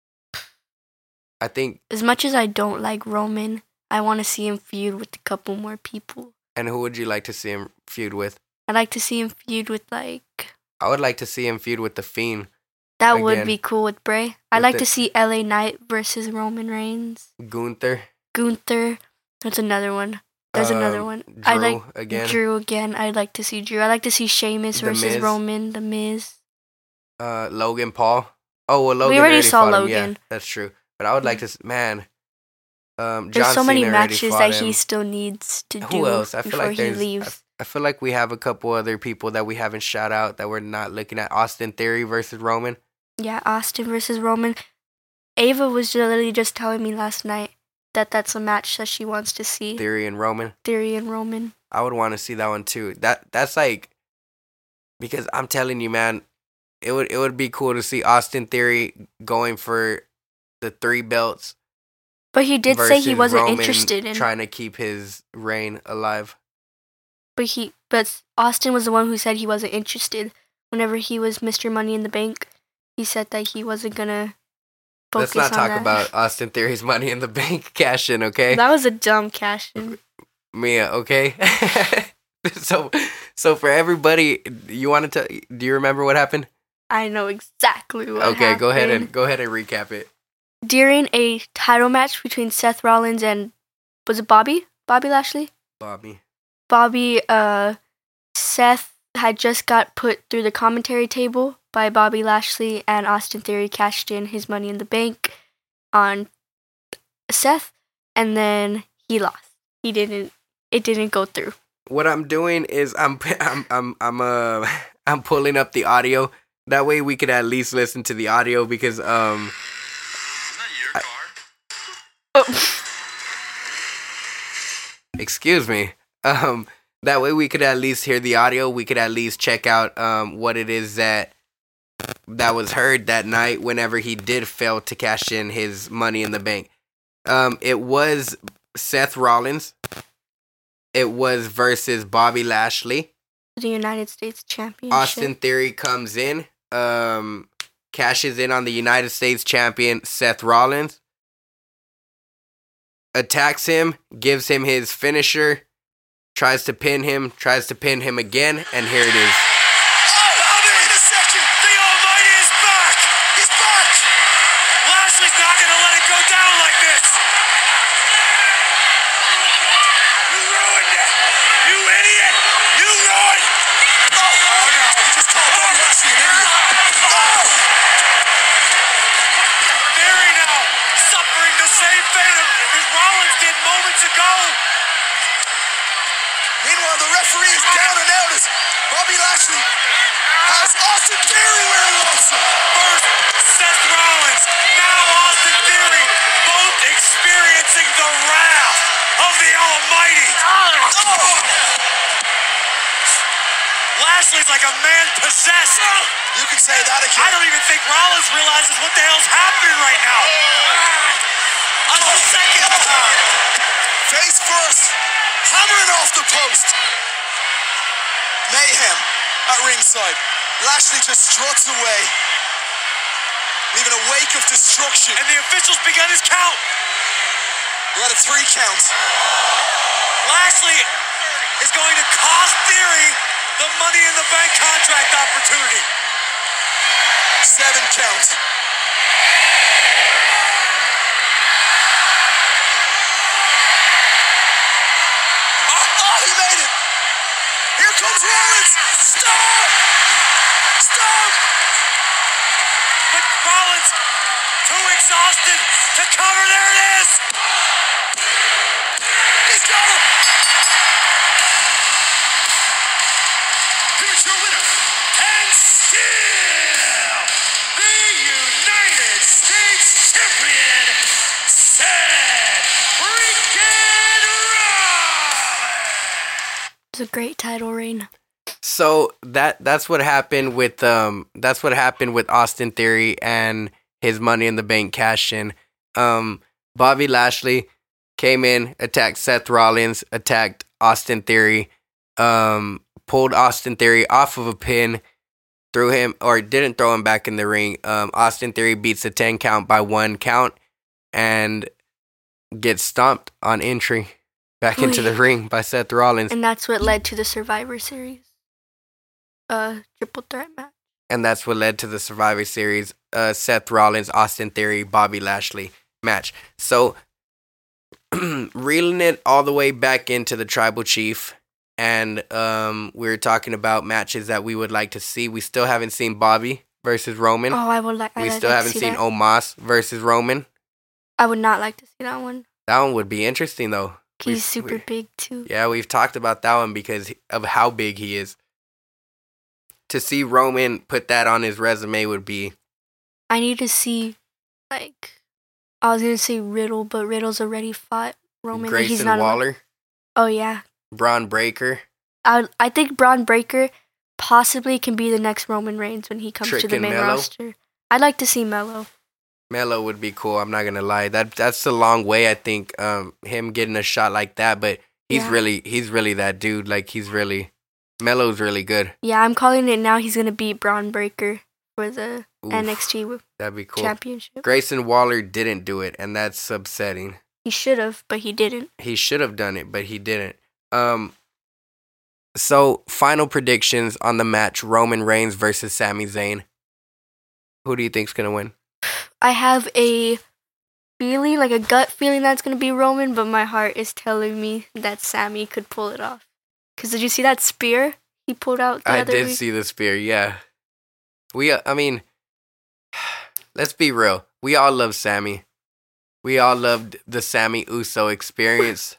I think. As much as I don't like Roman, I want to see him feud with a couple more people. And who would you like to see him feud with? I'd like to see him feud with, like... I would like to see him feud with The Fiend. That again. would be cool with Bray. I'd With like the- to see L A Knight versus Roman Reigns. Gunther. Gunther. That's another one. There's Um, another one. Drew I like again. Drew again. I'd like to see Drew. I'd like to see Sheamus The versus Miz. Roman. The Miz. Uh, Logan Paul. Oh, well, Logan We already saw fought him. Yeah, Logan. that's true. But I would like to... s- Man. Um, There's John so many Cena already matches fought that him. he still needs to do Who else? I feel before like he there's. I, leaves. I feel like we have a couple other people that we haven't shout out that we're not looking at. Austin Theory versus Roman. Yeah, Austin versus Roman. Ava was literally just telling me last night that that's a match that she wants to see. Theory and Roman. Theory and Roman. I would want to see that one too. That that's like because I'm telling you, man, it would it would be cool to see Austin Theory going for the three belts. But he did say he versus wasn't Roman interested in. trying to keep his reign alive. But he, but Austin was the one who said he wasn't interested. Whenever he was Mister Money in the Bank, he said that he wasn't gonna focus Let's not on talk that. about Austin Theory's Money in the Bank cash in, okay? That was a dumb cash in. Mia, okay? so so for everybody, you wanted to do you remember what happened? I know exactly what Okay, go ahead and happened. go ahead and recap it. During a title match between Seth Rollins and was it Bobby? Bobby Lashley? Bobby. Bobby, uh, Seth had just got put through the commentary table by Bobby Lashley, and Austin Theory cashed in his Money in the Bank on Seth, and then he lost. He didn't. It didn't go through. What I'm doing is I'm I'm I'm I'm uh I'm pulling up the audio. That way we could at least listen to the audio because um I- Oh. excuse me. Um that way we could at least hear the audio. We could at least check out um what it is that that was heard that night whenever he did fail to cash in his Money in the Bank. Um it was Seth Rollins. It was versus Bobby Lashley. The United States Championship. Austin Theory comes in, um, cashes in on the United States champion Seth Rollins, attacks him, gives him his finisher, tries to pin him, tries to pin him again, and here it is. Oh, wait a second! The Almighty is back! He's back! Lashley's not gonna let it go down like this! You ruined it! You idiot! You ruined! Oh, oh no! You just called Bobby Lashley an idiot! Oh! Theory now suffering the same fate as Rollins did moments ago! Meanwhile, the referee is down and out as Bobby Lashley has Austin Theory where he wants him. First, Seth Rollins, now Austin Theory, both experiencing the wrath of the Almighty. Oh! Lashley's like a man possessed. You can say that again. I don't even think Rollins realizes what the hell's happening right now. On the second time. Face first. Hammering off the post. Mayhem at ringside. Lashley just struts away, leaving a wake of destruction. And the officials began his count. We're at a three count. Lashley is going to cost Theory the Money in the Bank contract opportunity. Seven count. He made it! Here comes Rollins! Stop! Stop! But Rollins, too exhausted to cover. There it is! He's got him! Here's your winner, and still the United States champion, Seth freaking Rollins! It was a great title reign. So that that's what happened with um that's what happened with Austin Theory and his Money in the Bank cash in. Um, Bobby Lashley came in, attacked Seth Rollins, attacked Austin Theory, um, pulled Austin Theory off of a pin, threw him or didn't throw him back in the ring. Um, Austin Theory beats the ten count by one count and gets stomped on entry back Oy. into the ring by Seth Rollins. And that's what led to the Survivor Series uh, triple threat match. And that's what led to the Survivor Series uh, Seth Rollins, Austin Theory, Bobby Lashley match. So, reeling it all the way back into the Tribal Chief, and um, we were talking about matches that we would like to see. We still haven't seen Bobby versus Roman. Oh, I would like. we I'd still like haven't to see seen that. Omos versus Roman. I would not like to see that one. That one would be interesting, though. He's We've- super we- big too. Yeah, we've talked about that one because of how big he is. To see Roman put that on his resume would be... I need to see, like, I was gonna say Riddle, but Riddle's already fought Roman. and he's Grayson not. Waller, Oh yeah, Braun Breaker, I I think Braun Breaker possibly can be the next Roman Reigns when he comes to the Trick and main Melo. roster. I'd like to see Melo. Melo would be cool. I'm not gonna lie. That that's a long way. I think um, him getting a shot like that, but he's Yeah. really he's really that dude. Like he's really Melo's really good. Yeah, I'm calling it now. He's gonna beat Braun Breaker for the Oof, N X T That'd be cool. championship. Grayson Waller didn't do it, and that's upsetting. He should have, but he didn't. He should have done it, but he didn't. Um. So, final predictions on the match: Roman Reigns versus Sami Zayn. Who do you think's gonna win? I have a feeling, like a gut feeling, that's gonna be Roman, but my heart is telling me that Sammy could pull it off. Cause did you see that spear he pulled out the I other did week? see the spear. Yeah. We. Uh, I mean, let's be real. We all love Sammy. We all loved the Sammy Uso experience.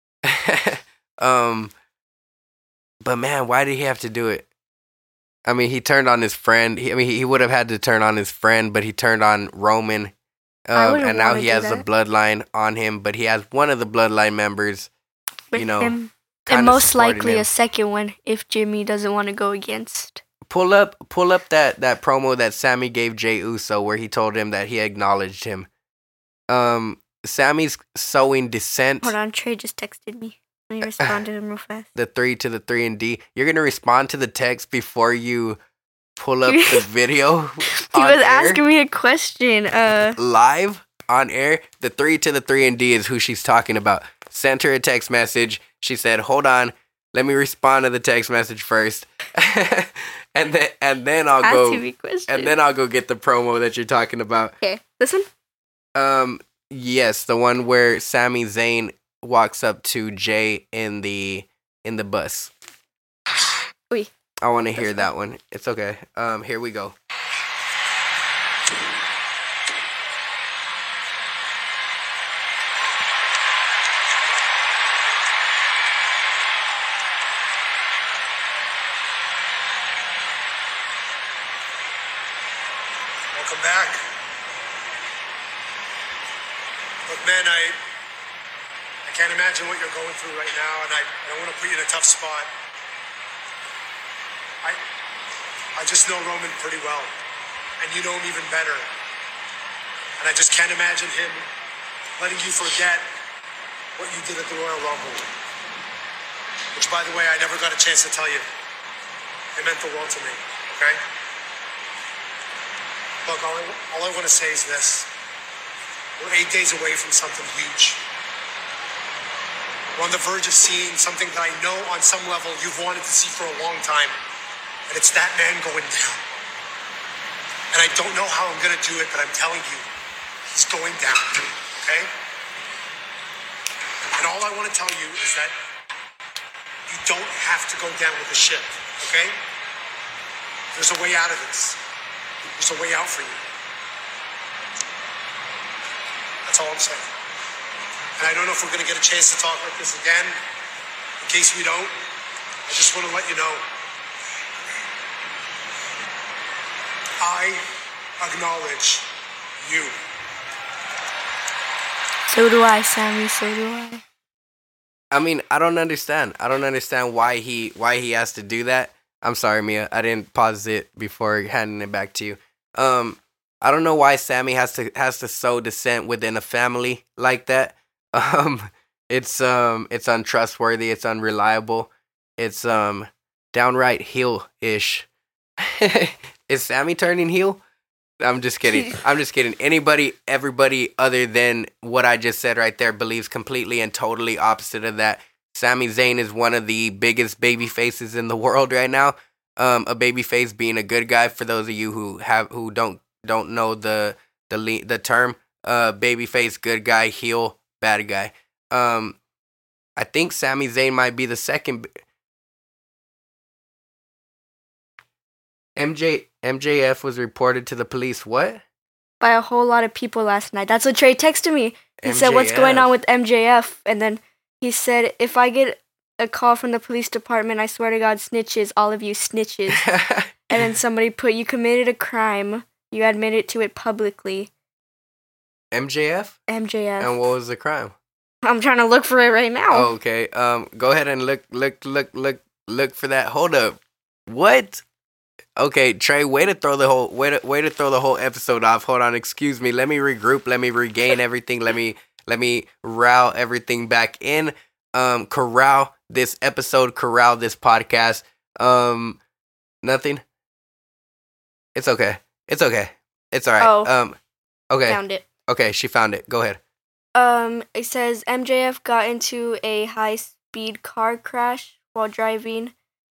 um. But man, why did he have to do it? I mean, he turned on his friend. He, I mean, he, he would have had to turn on his friend, but he turned on Roman. I Um, wouldn't and now wanna he do has the that. bloodline on him, but he has one of the bloodline members, With you know, him. kinda And most supporting likely him. a second one if Jimmy doesn't want to go against. Pull up, pull up that, that promo that Sammy gave Jey Uso where he told him that he acknowledged him. Um, Sammy's sowing dissent. Hold on, Trey just texted me. Let me respond to him real fast. The three to the three and D. You're gonna respond to the text before you pull up the video. He on was air? asking me a question. Uh, Live on air. The three to the three and D is who she's talking about. Sent her a text message. She said, "Hold on, let me respond to the text message first, and then and then I'll asking go me a question. and then I'll go get the promo that you're talking about." okay, listen. Um, yes, the one where Sami Zayn walks up to Jay in the in the bus. Oy. I want to hear that one. It's okay. Um, here we go. Welcome back. Look, man, I I can't imagine what you're going through right now, and I, I don't want to put you in a tough spot. I I just know Roman pretty well, and you know him even better. And I just can't imagine him letting you forget what you did at the Royal Rumble. Which, by the way, I never got a chance to tell you. It meant the world to me, okay? Look, all I, all I want to say is this. We're eight days away from something huge. We're on the verge of seeing something that I know on some level you've wanted to see for a long time. And it's that man going down. And I don't know how I'm going to do it, but I'm telling you, he's going down, okay? And all I want to tell you is that you don't have to go down with the ship, okay? There's a way out of this. There's a way out for you. That's all I'm saying. And I don't know if we're going to get a chance to talk like this again. In case we don't, I just want to let you know. I acknowledge you. So do I, Sammy. So do I. I mean, I don't understand. I don't understand why he why he has to do that. I'm sorry, Mia. I didn't pause it before handing it back to you. Um, I don't know why Sammy has to has to sow dissent within a family like that. Um, it's um it's untrustworthy. It's unreliable. It's um downright heel-ish. Is Sammy turning heel? I'm just kidding. I'm just kidding. Anybody, everybody other than what I just said right there believes completely and totally opposite of that. Sami Zayn is one of the biggest baby faces in the world right now. Um, a baby face being a good guy. For those of you who have who don't don't know the the le- the term, uh, baby face, good guy, heel, bad guy. Um, I think Sami Zayn might be the second. M J M J F was reported to the police. What? By a whole lot of people last night. That's what Trey texted me. He M J F. said, "What's going on with M J F?" And then he said, "If I get a call from the police department, I swear to God, snitches, all of you snitches." And then somebody put, "You committed a crime. You admitted to it publicly." M J F? M J F. And what was the crime? I'm trying to look for it right now. Oh, okay. Um, go ahead and look, look, look, look, look for that. Hold up. What? Okay, Trey, way to throw the whole way to way to throw the whole episode off. Hold on, excuse me. Let me regroup. Let me regain everything. Let me let me route everything back in. Um, corral this episode. Corral this podcast. Um, nothing. It's okay. It's okay. It's all right. Oh, um, okay. Found it. Okay, she found it. Go ahead. Um, it says M J F got into a high-speed car crash while driving.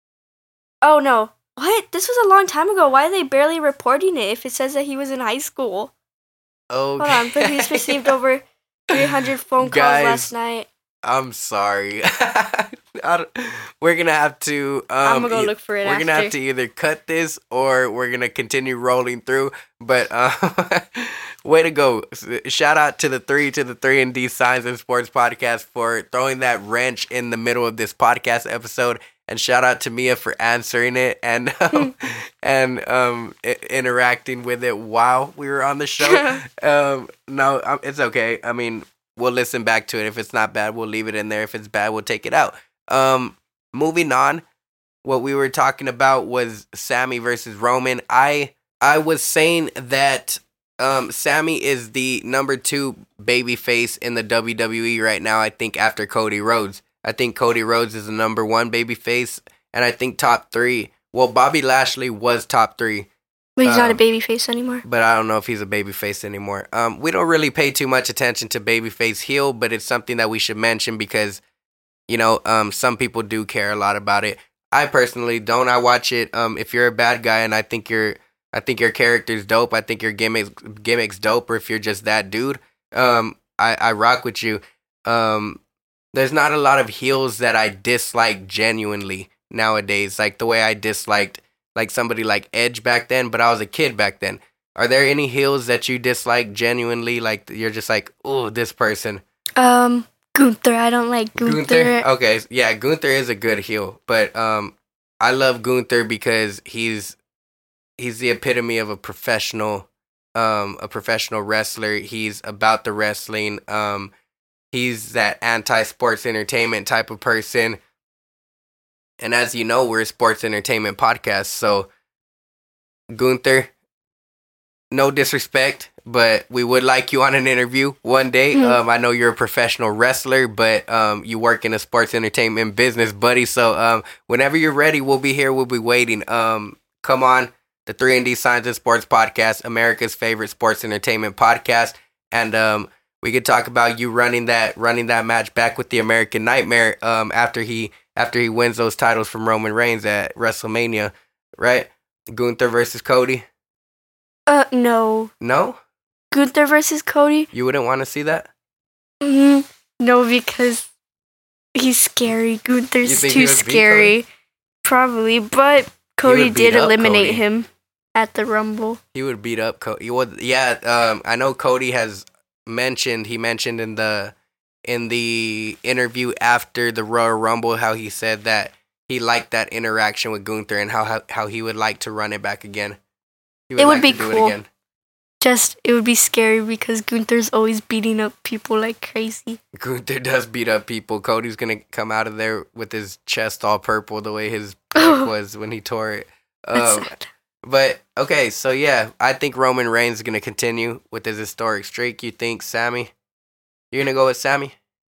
Oh no. What? This was a long time ago. Why are they barely reporting it if it says that he was in high school? Okay. Hold on. Police received over three hundred phone calls Guys, last night. I'm sorry. I don't, we're going to have to... Um, I'm going to go look for it We're after. going to have to either cut this or we're going to continue rolling through. But uh, way to go. Shout out to the three to the three and D Signs and Sports podcast for throwing that wrench in the middle of this podcast episode. And shout out to Mia for answering it and um, and um, I- interacting with it while we were on the show. um, no, um, it's okay. I mean, we'll listen back to it. If it's not bad, we'll leave it in there. If it's bad, we'll take it out. Um, moving on, what we were talking about was Sammy versus Roman. I I was saying that um, Sammy is the number two babyface in the W W E right now, I think, after Cody Rhodes. I think Cody Rhodes is the number one babyface, and I think top three. Well, Bobby Lashley was top three. But he's not a um, baby face anymore. But I don't know if he's a babyface anymore. Um, we don't really pay too much attention to babyface heel, but it's something that we should mention because, you know, um, some people do care a lot about it. I personally don't. I watch it. Um, if you're a bad guy and I think your, I think your character's dope. I think your gimmicks gimmicks dope. Or if you're just that dude, um, I I rock with you. Um. There's not a lot of heels that I dislike genuinely nowadays, like the way I disliked like somebody like Edge back then, but I was a kid back then. Are there any heels that you dislike genuinely, like you're just like, oh, this person? Um, Gunther. I don't like Gunther. Gunther? Okay, yeah, Gunther is a good heel, but um, I love Gunther because he's he's the epitome of a professional, um, a professional wrestler. He's about the wrestling, um. He's that anti-sports entertainment type of person. And as you know, we're a sports entertainment podcast. So, Gunther, no disrespect, but we would like you on an interview one day. Mm. Um, I know you're a professional wrestler, but um, you work in a sports entertainment business, buddy. So, um, whenever you're ready, we'll be here. We'll be waiting. Um, come on, the three and D Signs and Sports podcast, America's favorite sports entertainment podcast. And, um, we could talk about you running that running that match back with the American Nightmare um, after he after he wins those titles from Roman Reigns at WrestleMania, right? Gunther versus Cody. Uh, no. No? Gunther versus Cody? You wouldn't want to see that? Mm, no, because he's scary. Gunther's You think too he would beat scary. Probably, but Cody would beat did up eliminate Cody. him at the Rumble. He would beat up Cody. Well, yeah, um, I know Cody has mentioned. He mentioned in the in the interview after the Royal Rumble how he said that he liked that interaction with Gunther and how how, how he would like to run it back again. He It would like be to do cool. It again. Just, it would be scary because Gunther's always beating up people like crazy. Gunther does beat up people. Cody's gonna come out of there with his chest all purple the way his back was when he tore it. That's Um, sad. but okay, so yeah, I think Roman Reigns is gonna continue with his historic streak. You think Sammy? You're gonna go with Sammy?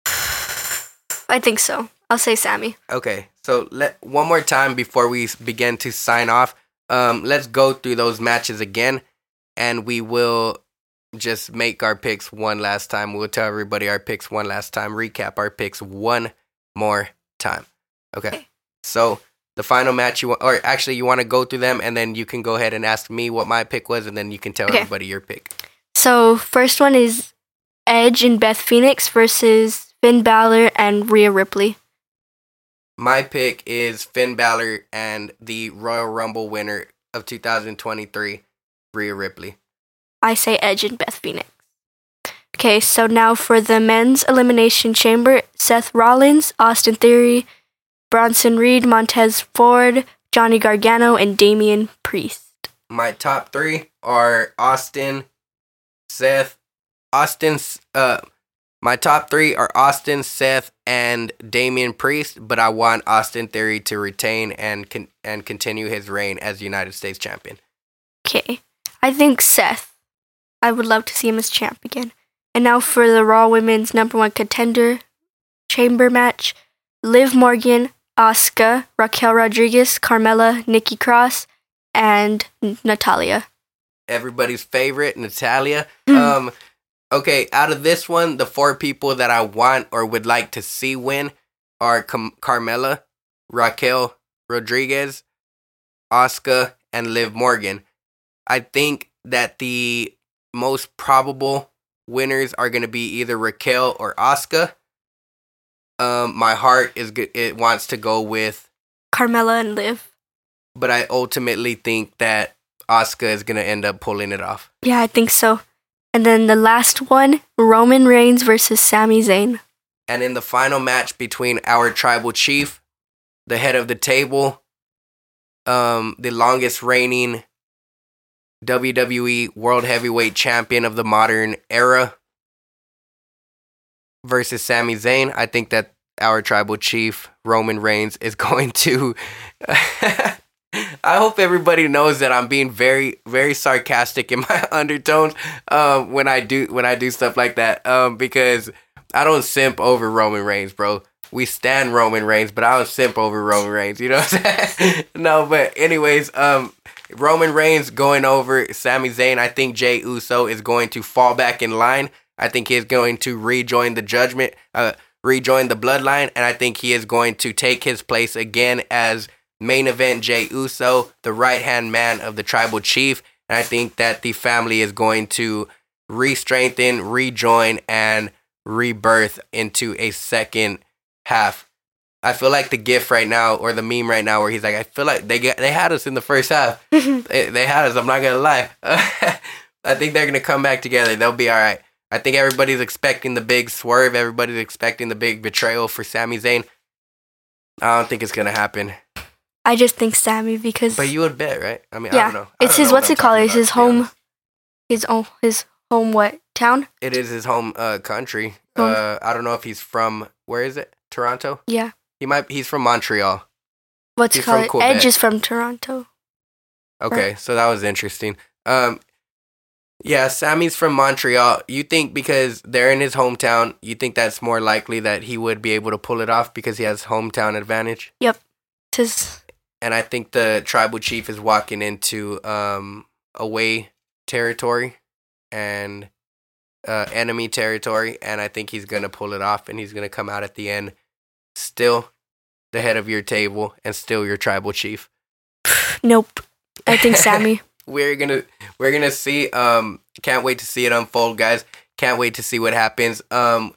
I think so. I'll say Sammy. Okay, so let one more time before we begin to sign off. Um, let's go through those matches again, and we will just make our picks one last time. We'll tell everybody our picks one last time, recap our picks one more time. Okay. okay. So the final match, you want, or actually you want to go through them, and then you can go ahead and ask me what my pick was, and then you can tell okay. everybody your pick. So first one is Edge and Beth Phoenix versus Finn Balor and Rhea Ripley. My pick is Finn Balor and the Royal Rumble winner of two thousand twenty-three, Rhea Ripley. I say Edge and Beth Phoenix. Okay, so now for the men's elimination chamber, Seth Rollins, Austin Theory, Bronson Reed, Montez Ford, Johnny Gargano, and Damian Priest. My top three are Austin, Seth, Austin's, uh, my top three are Austin, Seth, and Damian Priest, but I want Austin Theory to retain and con- and continue his reign as United States champion. Okay. I think Seth. I would love to see him as champ again. And now for the Raw Women's number one contender chamber match, Liv Morgan, Asuka, Raquel Rodriguez, Carmella, Nikki Cross, and Natalya. Everybody's favorite, Natalya. um... Okay, out of this one, the four people that I want or would like to see win are Cam- Carmella, Raquel Rodriguez, Asuka, and Liv Morgan. I think that the most probable winners are going to be either Raquel or Asuka. Um, my heart is good; it wants to go with Carmella and Liv, but I ultimately think that Asuka is going to end up pulling it off. Yeah, I think so. And then the last one, Roman Reigns versus Sami Zayn. And in the final match between our tribal chief, the head of the table, um, the longest reigning W W E World Heavyweight Champion of the modern era, versus Sami Zayn, I think that our tribal chief, Roman Reigns, is going to... I hope everybody knows that I'm being very, very sarcastic in my undertones um, when I do when I do stuff like that. Um, because I don't simp over Roman Reigns, bro. We stand Roman Reigns, but I don't simp over Roman Reigns. You know what I'm saying? No, but anyways, um, Roman Reigns going over Sami Zayn. I think Jey Uso is going to fall back in line. I think he's going to rejoin the judgment, uh, rejoin the bloodline, and I think he is going to take his place again as main event Jey Uso, the right-hand man of the tribal chief. And I think that the family is going to re-strengthen, rejoin, and rebirth into a second half. I feel like the gif right now, or the meme right now, where he's like, I feel like they get, they had us in the first half. they, they had us, I'm not going to lie. I think they're going to come back together. They'll be all right. I think everybody's expecting the big swerve. Everybody's expecting the big betrayal for Sami Zayn. I don't think it's going to happen. I just think Sami because... But you would bet, right? I mean, yeah, I don't know. I it's don't his, know what's what it called? It's about, his home, his own, his home what, town? It is his home uh, country. Home. Uh, I don't know if he's from, where is it? Toronto? Yeah. He might, he's from Montreal. What's it called? Edge is from Toronto. Okay, right. So that was interesting. Um, yeah, Sami's from Montreal. You think because they're in his hometown, you think that's more likely that he would be able to pull it off because he has hometown advantage? Yep. Tis... And I think the tribal chief is walking into um, away territory and uh, enemy territory, and I think he's going to pull it off, and he's going to come out at the end still the head of your table and still your tribal chief. Nope. I think Sami. we're going to we're going to see. Um, can't wait to see it unfold, guys. Can't wait to see what happens. Um,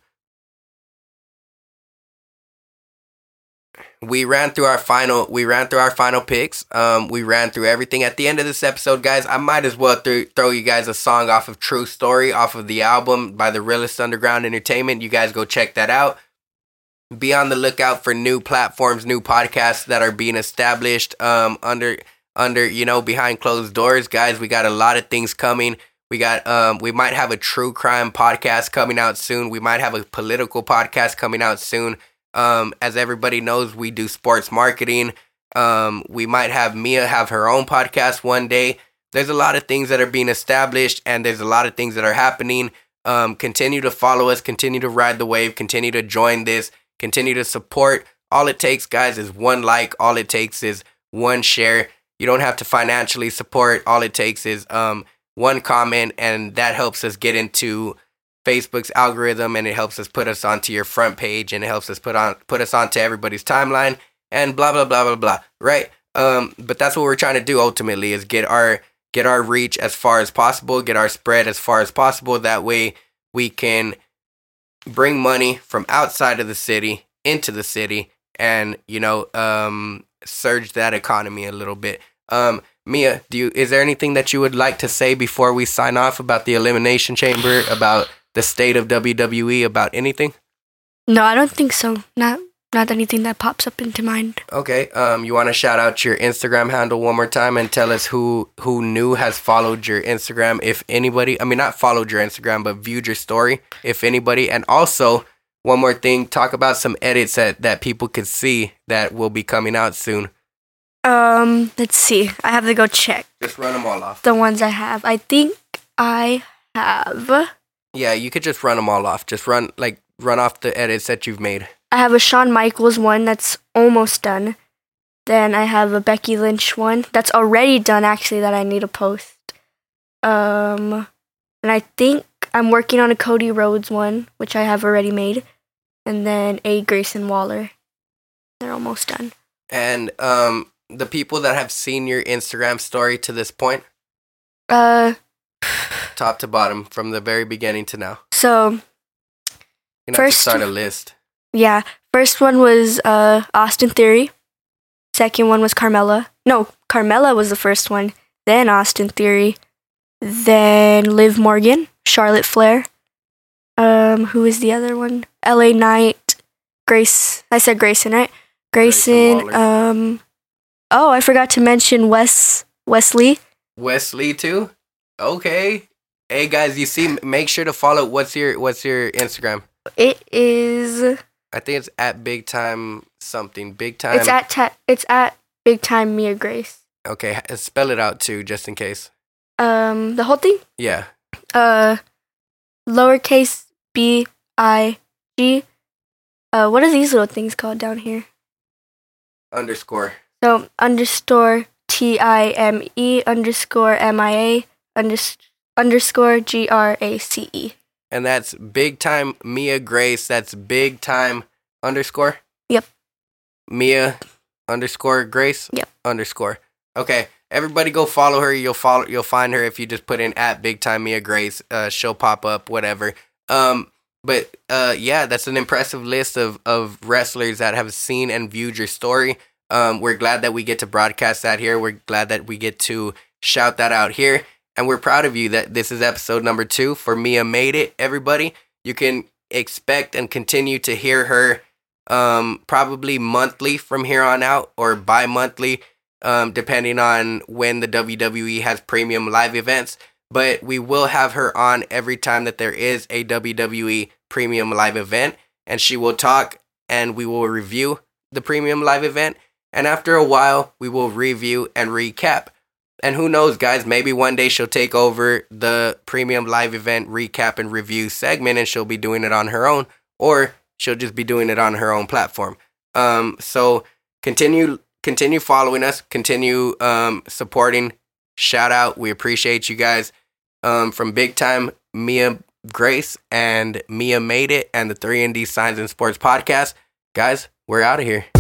We ran through our final. We ran through our final picks. Um, we ran through everything. At the end of this episode, guys, I might as well th- throw you guys a song off of True Story, off of the album by the Realest Underground Entertainment. You guys go check that out. Be on the lookout for new platforms, new podcasts that are being established um, under under you know behind closed doors, guys. We got a lot of things coming. We got um, we might have a true crime podcast coming out soon. We might have a political podcast coming out soon. Um, as everybody knows, we do sports marketing. Um, we might have Mia have her own podcast one day. There's a lot of things that are being established, and there's a lot of things that are happening. Um, continue to follow us. Continue to ride the wave. Continue to join this. Continue to support. All it takes, guys, is one like. All it takes is one share. You don't have to financially support. All it takes is um one comment, and that helps us get into Facebook's algorithm, and it helps us put us onto your front page, and it helps us put on put us onto everybody's timeline, and blah blah blah blah blah. Right? Um, but that's what we're trying to do ultimately, is get our get our reach as far as possible, get our spread as far as possible. That way we can bring money from outside of the city into the city, and you know, um, surge that economy a little bit. Um, Mia, do you is there anything that you would like to say before we sign off about the Elimination Chamber, about the state of W W E, about anything? No, I don't think so. Not not anything that pops up into mind. Okay. Um, you want to shout out your Instagram handle one more time and tell us who who new has followed your Instagram, if anybody. I mean, not followed your Instagram, but viewed your story, if anybody. And also, one more thing, talk about some edits that, that people could see that will be coming out soon. Um, let's see. I have to go check. Just run them all off. The ones I have. I think I have. Yeah, you could just run them all off. Just run, like, run off the edits that you've made. I have a Shawn Michaels one that's almost done. Then I have a Becky Lynch one that's already done, actually, that I need to post. Um, and I think I'm working on a Cody Rhodes one, which I have already made. And then a Grayson Waller. They're almost done. And um, the people that have seen your Instagram story to this point? Uh, top to bottom, from the very beginning to now. So, you know, first, start a list. Yeah, first one was uh, Austin Theory. Second one was Carmella. No, Carmella was the first one. Then Austin Theory. Then Liv Morgan, Charlotte Flair. Um, who is the other one? L A Knight, Grace. I said Grayson, right? Grayson. Grayson um, oh, I forgot to mention Wes Wesley. Wesley too. Okay. Hey guys, you see, make sure to follow. What's your What's your Instagram? It is. I think it's at Big Time something. Big Time. It's at ta- It's at Big Time Mia Grace. Okay, spell it out too, just in case. Um, the whole thing. Yeah. Uh, lowercase b I g. Uh, what are these little things called down here? Underscore. So underscore T I M E underscore M I A unders- underscore G R A C E. And that's Big Time Mia Grace. That's Big Time underscore? Yep. Mia underscore Grace? Yep. Underscore. Okay. Everybody go follow her. You'll follow. You'll find her if you just put in at Big Time Mia Grace. Uh, she'll pop up, whatever. Um, but uh, yeah, that's an impressive list of, of wrestlers that have seen and viewed your story. Um, we're glad that we get to broadcast that here. We're glad that we get to shout that out here. And we're proud of you that this is episode number two for Mia Made It, everybody. You can expect and continue to hear her um, probably monthly from here on out, or bi-monthly, um, depending on when the W W E has premium live events. But we will have her on every time that there is a W W E premium live event, and she will talk and we will review the premium live event. And after a while, we will review and recap. And who knows, guys, maybe one day she'll take over the premium live event recap and review segment, and she'll be doing it on her own, or she'll just be doing it on her own platform. Um, so continue, continue following us, continue um, supporting. Shout out, we appreciate you guys. Um, from Big Time Mia Grace and Mia Made It and the three and D Signs and Sports Podcast. Guys, we're out of here.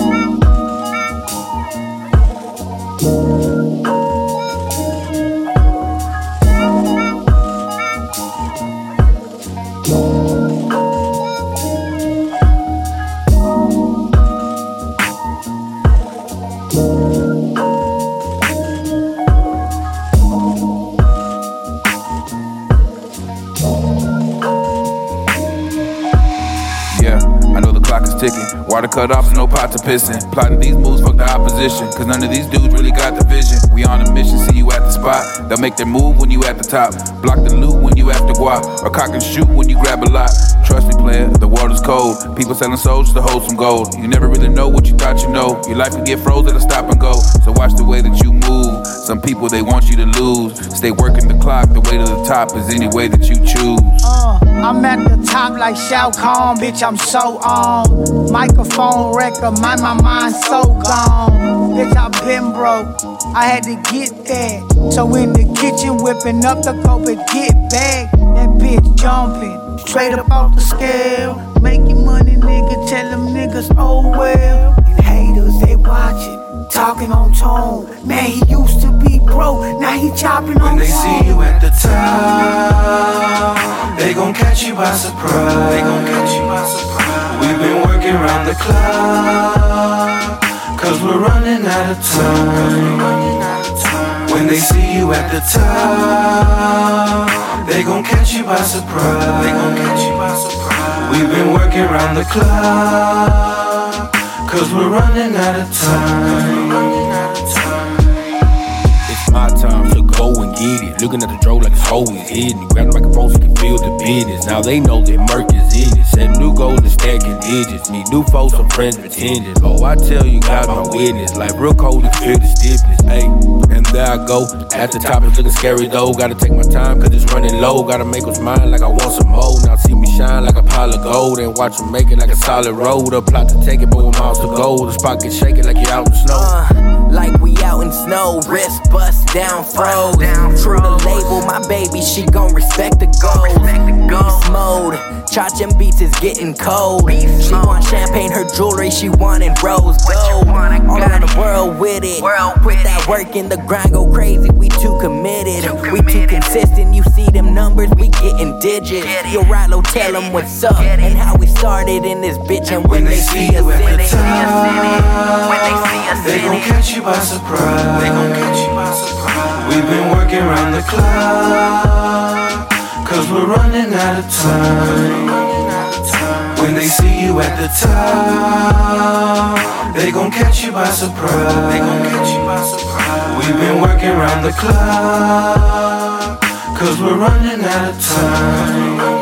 Ticking. Water cut off, no pot to piss in. Plotting these moves, fuck the opposition. Cause none of these dudes really got the vision. We on a mission, see you at the spot. They'll make their move when you at the top. Block the loot when you after guap. Or cock and shoot when you grab a lot. Trust me, player, the world is cold. People selling souls to hold some gold. You never really know what you thought you know. Your life can get froze at a stop and go. So watch the way that you move. Some people, they want you to lose. Stay working the clock, the way to the top is any way that you choose. Uh, I'm at the top like Shao Kahn, bitch, I'm so on. Microphone record, my, my mind so gone. Bitch, I've been broke. I had to get that. So in the kitchen, whipping up the carpet, get back. That bitch jumping, straight up off the scale. Making money, nigga, tell them niggas, oh well. And haters, they watching, talking on tone. Man, he used to be broke, now he chopping on When they phone. see you at the top, they gon' catch you by surprise. They gon' catch you by surprise. We've been working round the clock, cause we're running out of time. When they see you at the top, they gon' catch you by surprise. They gon' catch you by surprise. We've been working round the clock, cause we're running out of time. It's my time to go and get it. Looking at the draw like it's always hidden. Grab the microphone so you can feel the business. Now they know that Merc is in it. Set new goals and stacking digits. Meet new folks and friends pretending. Oh, I tell you, God my witness. Like real cold and feel the stiffness. Ayy, and there I go. At the top it's looking scary though. Gotta take my time cause it's running low. Gotta make what's mine like I want some more. Now see me shine like a pile of gold. And watch them make it like a solid road. A plot to take it but with miles to go. The spot get shaking like you out in snow. Uh, like we out in snow. Wrist bust down froze. True to label, my baby, she gon' respect the goals. Beast mode, Cha-Chin beats is getting cold. She want champagne, her jewelry, she wantin' rose gold. All around the world with it. Put that work in the grind, go crazy, we too committed. We too consistent, you see them numbers, we getting digits. Yo, Rilo, tell them what's up and how we started in this bitch. And when they see us in it, they gon' catch you by surprise. They gon' catch you by surprise. We've been working round the clock, cause we're running out of time. When they see you at the top, they gon' catch you by surprise. They gon' catch you by surprise. We've been working round the clock, cause we're running out of time.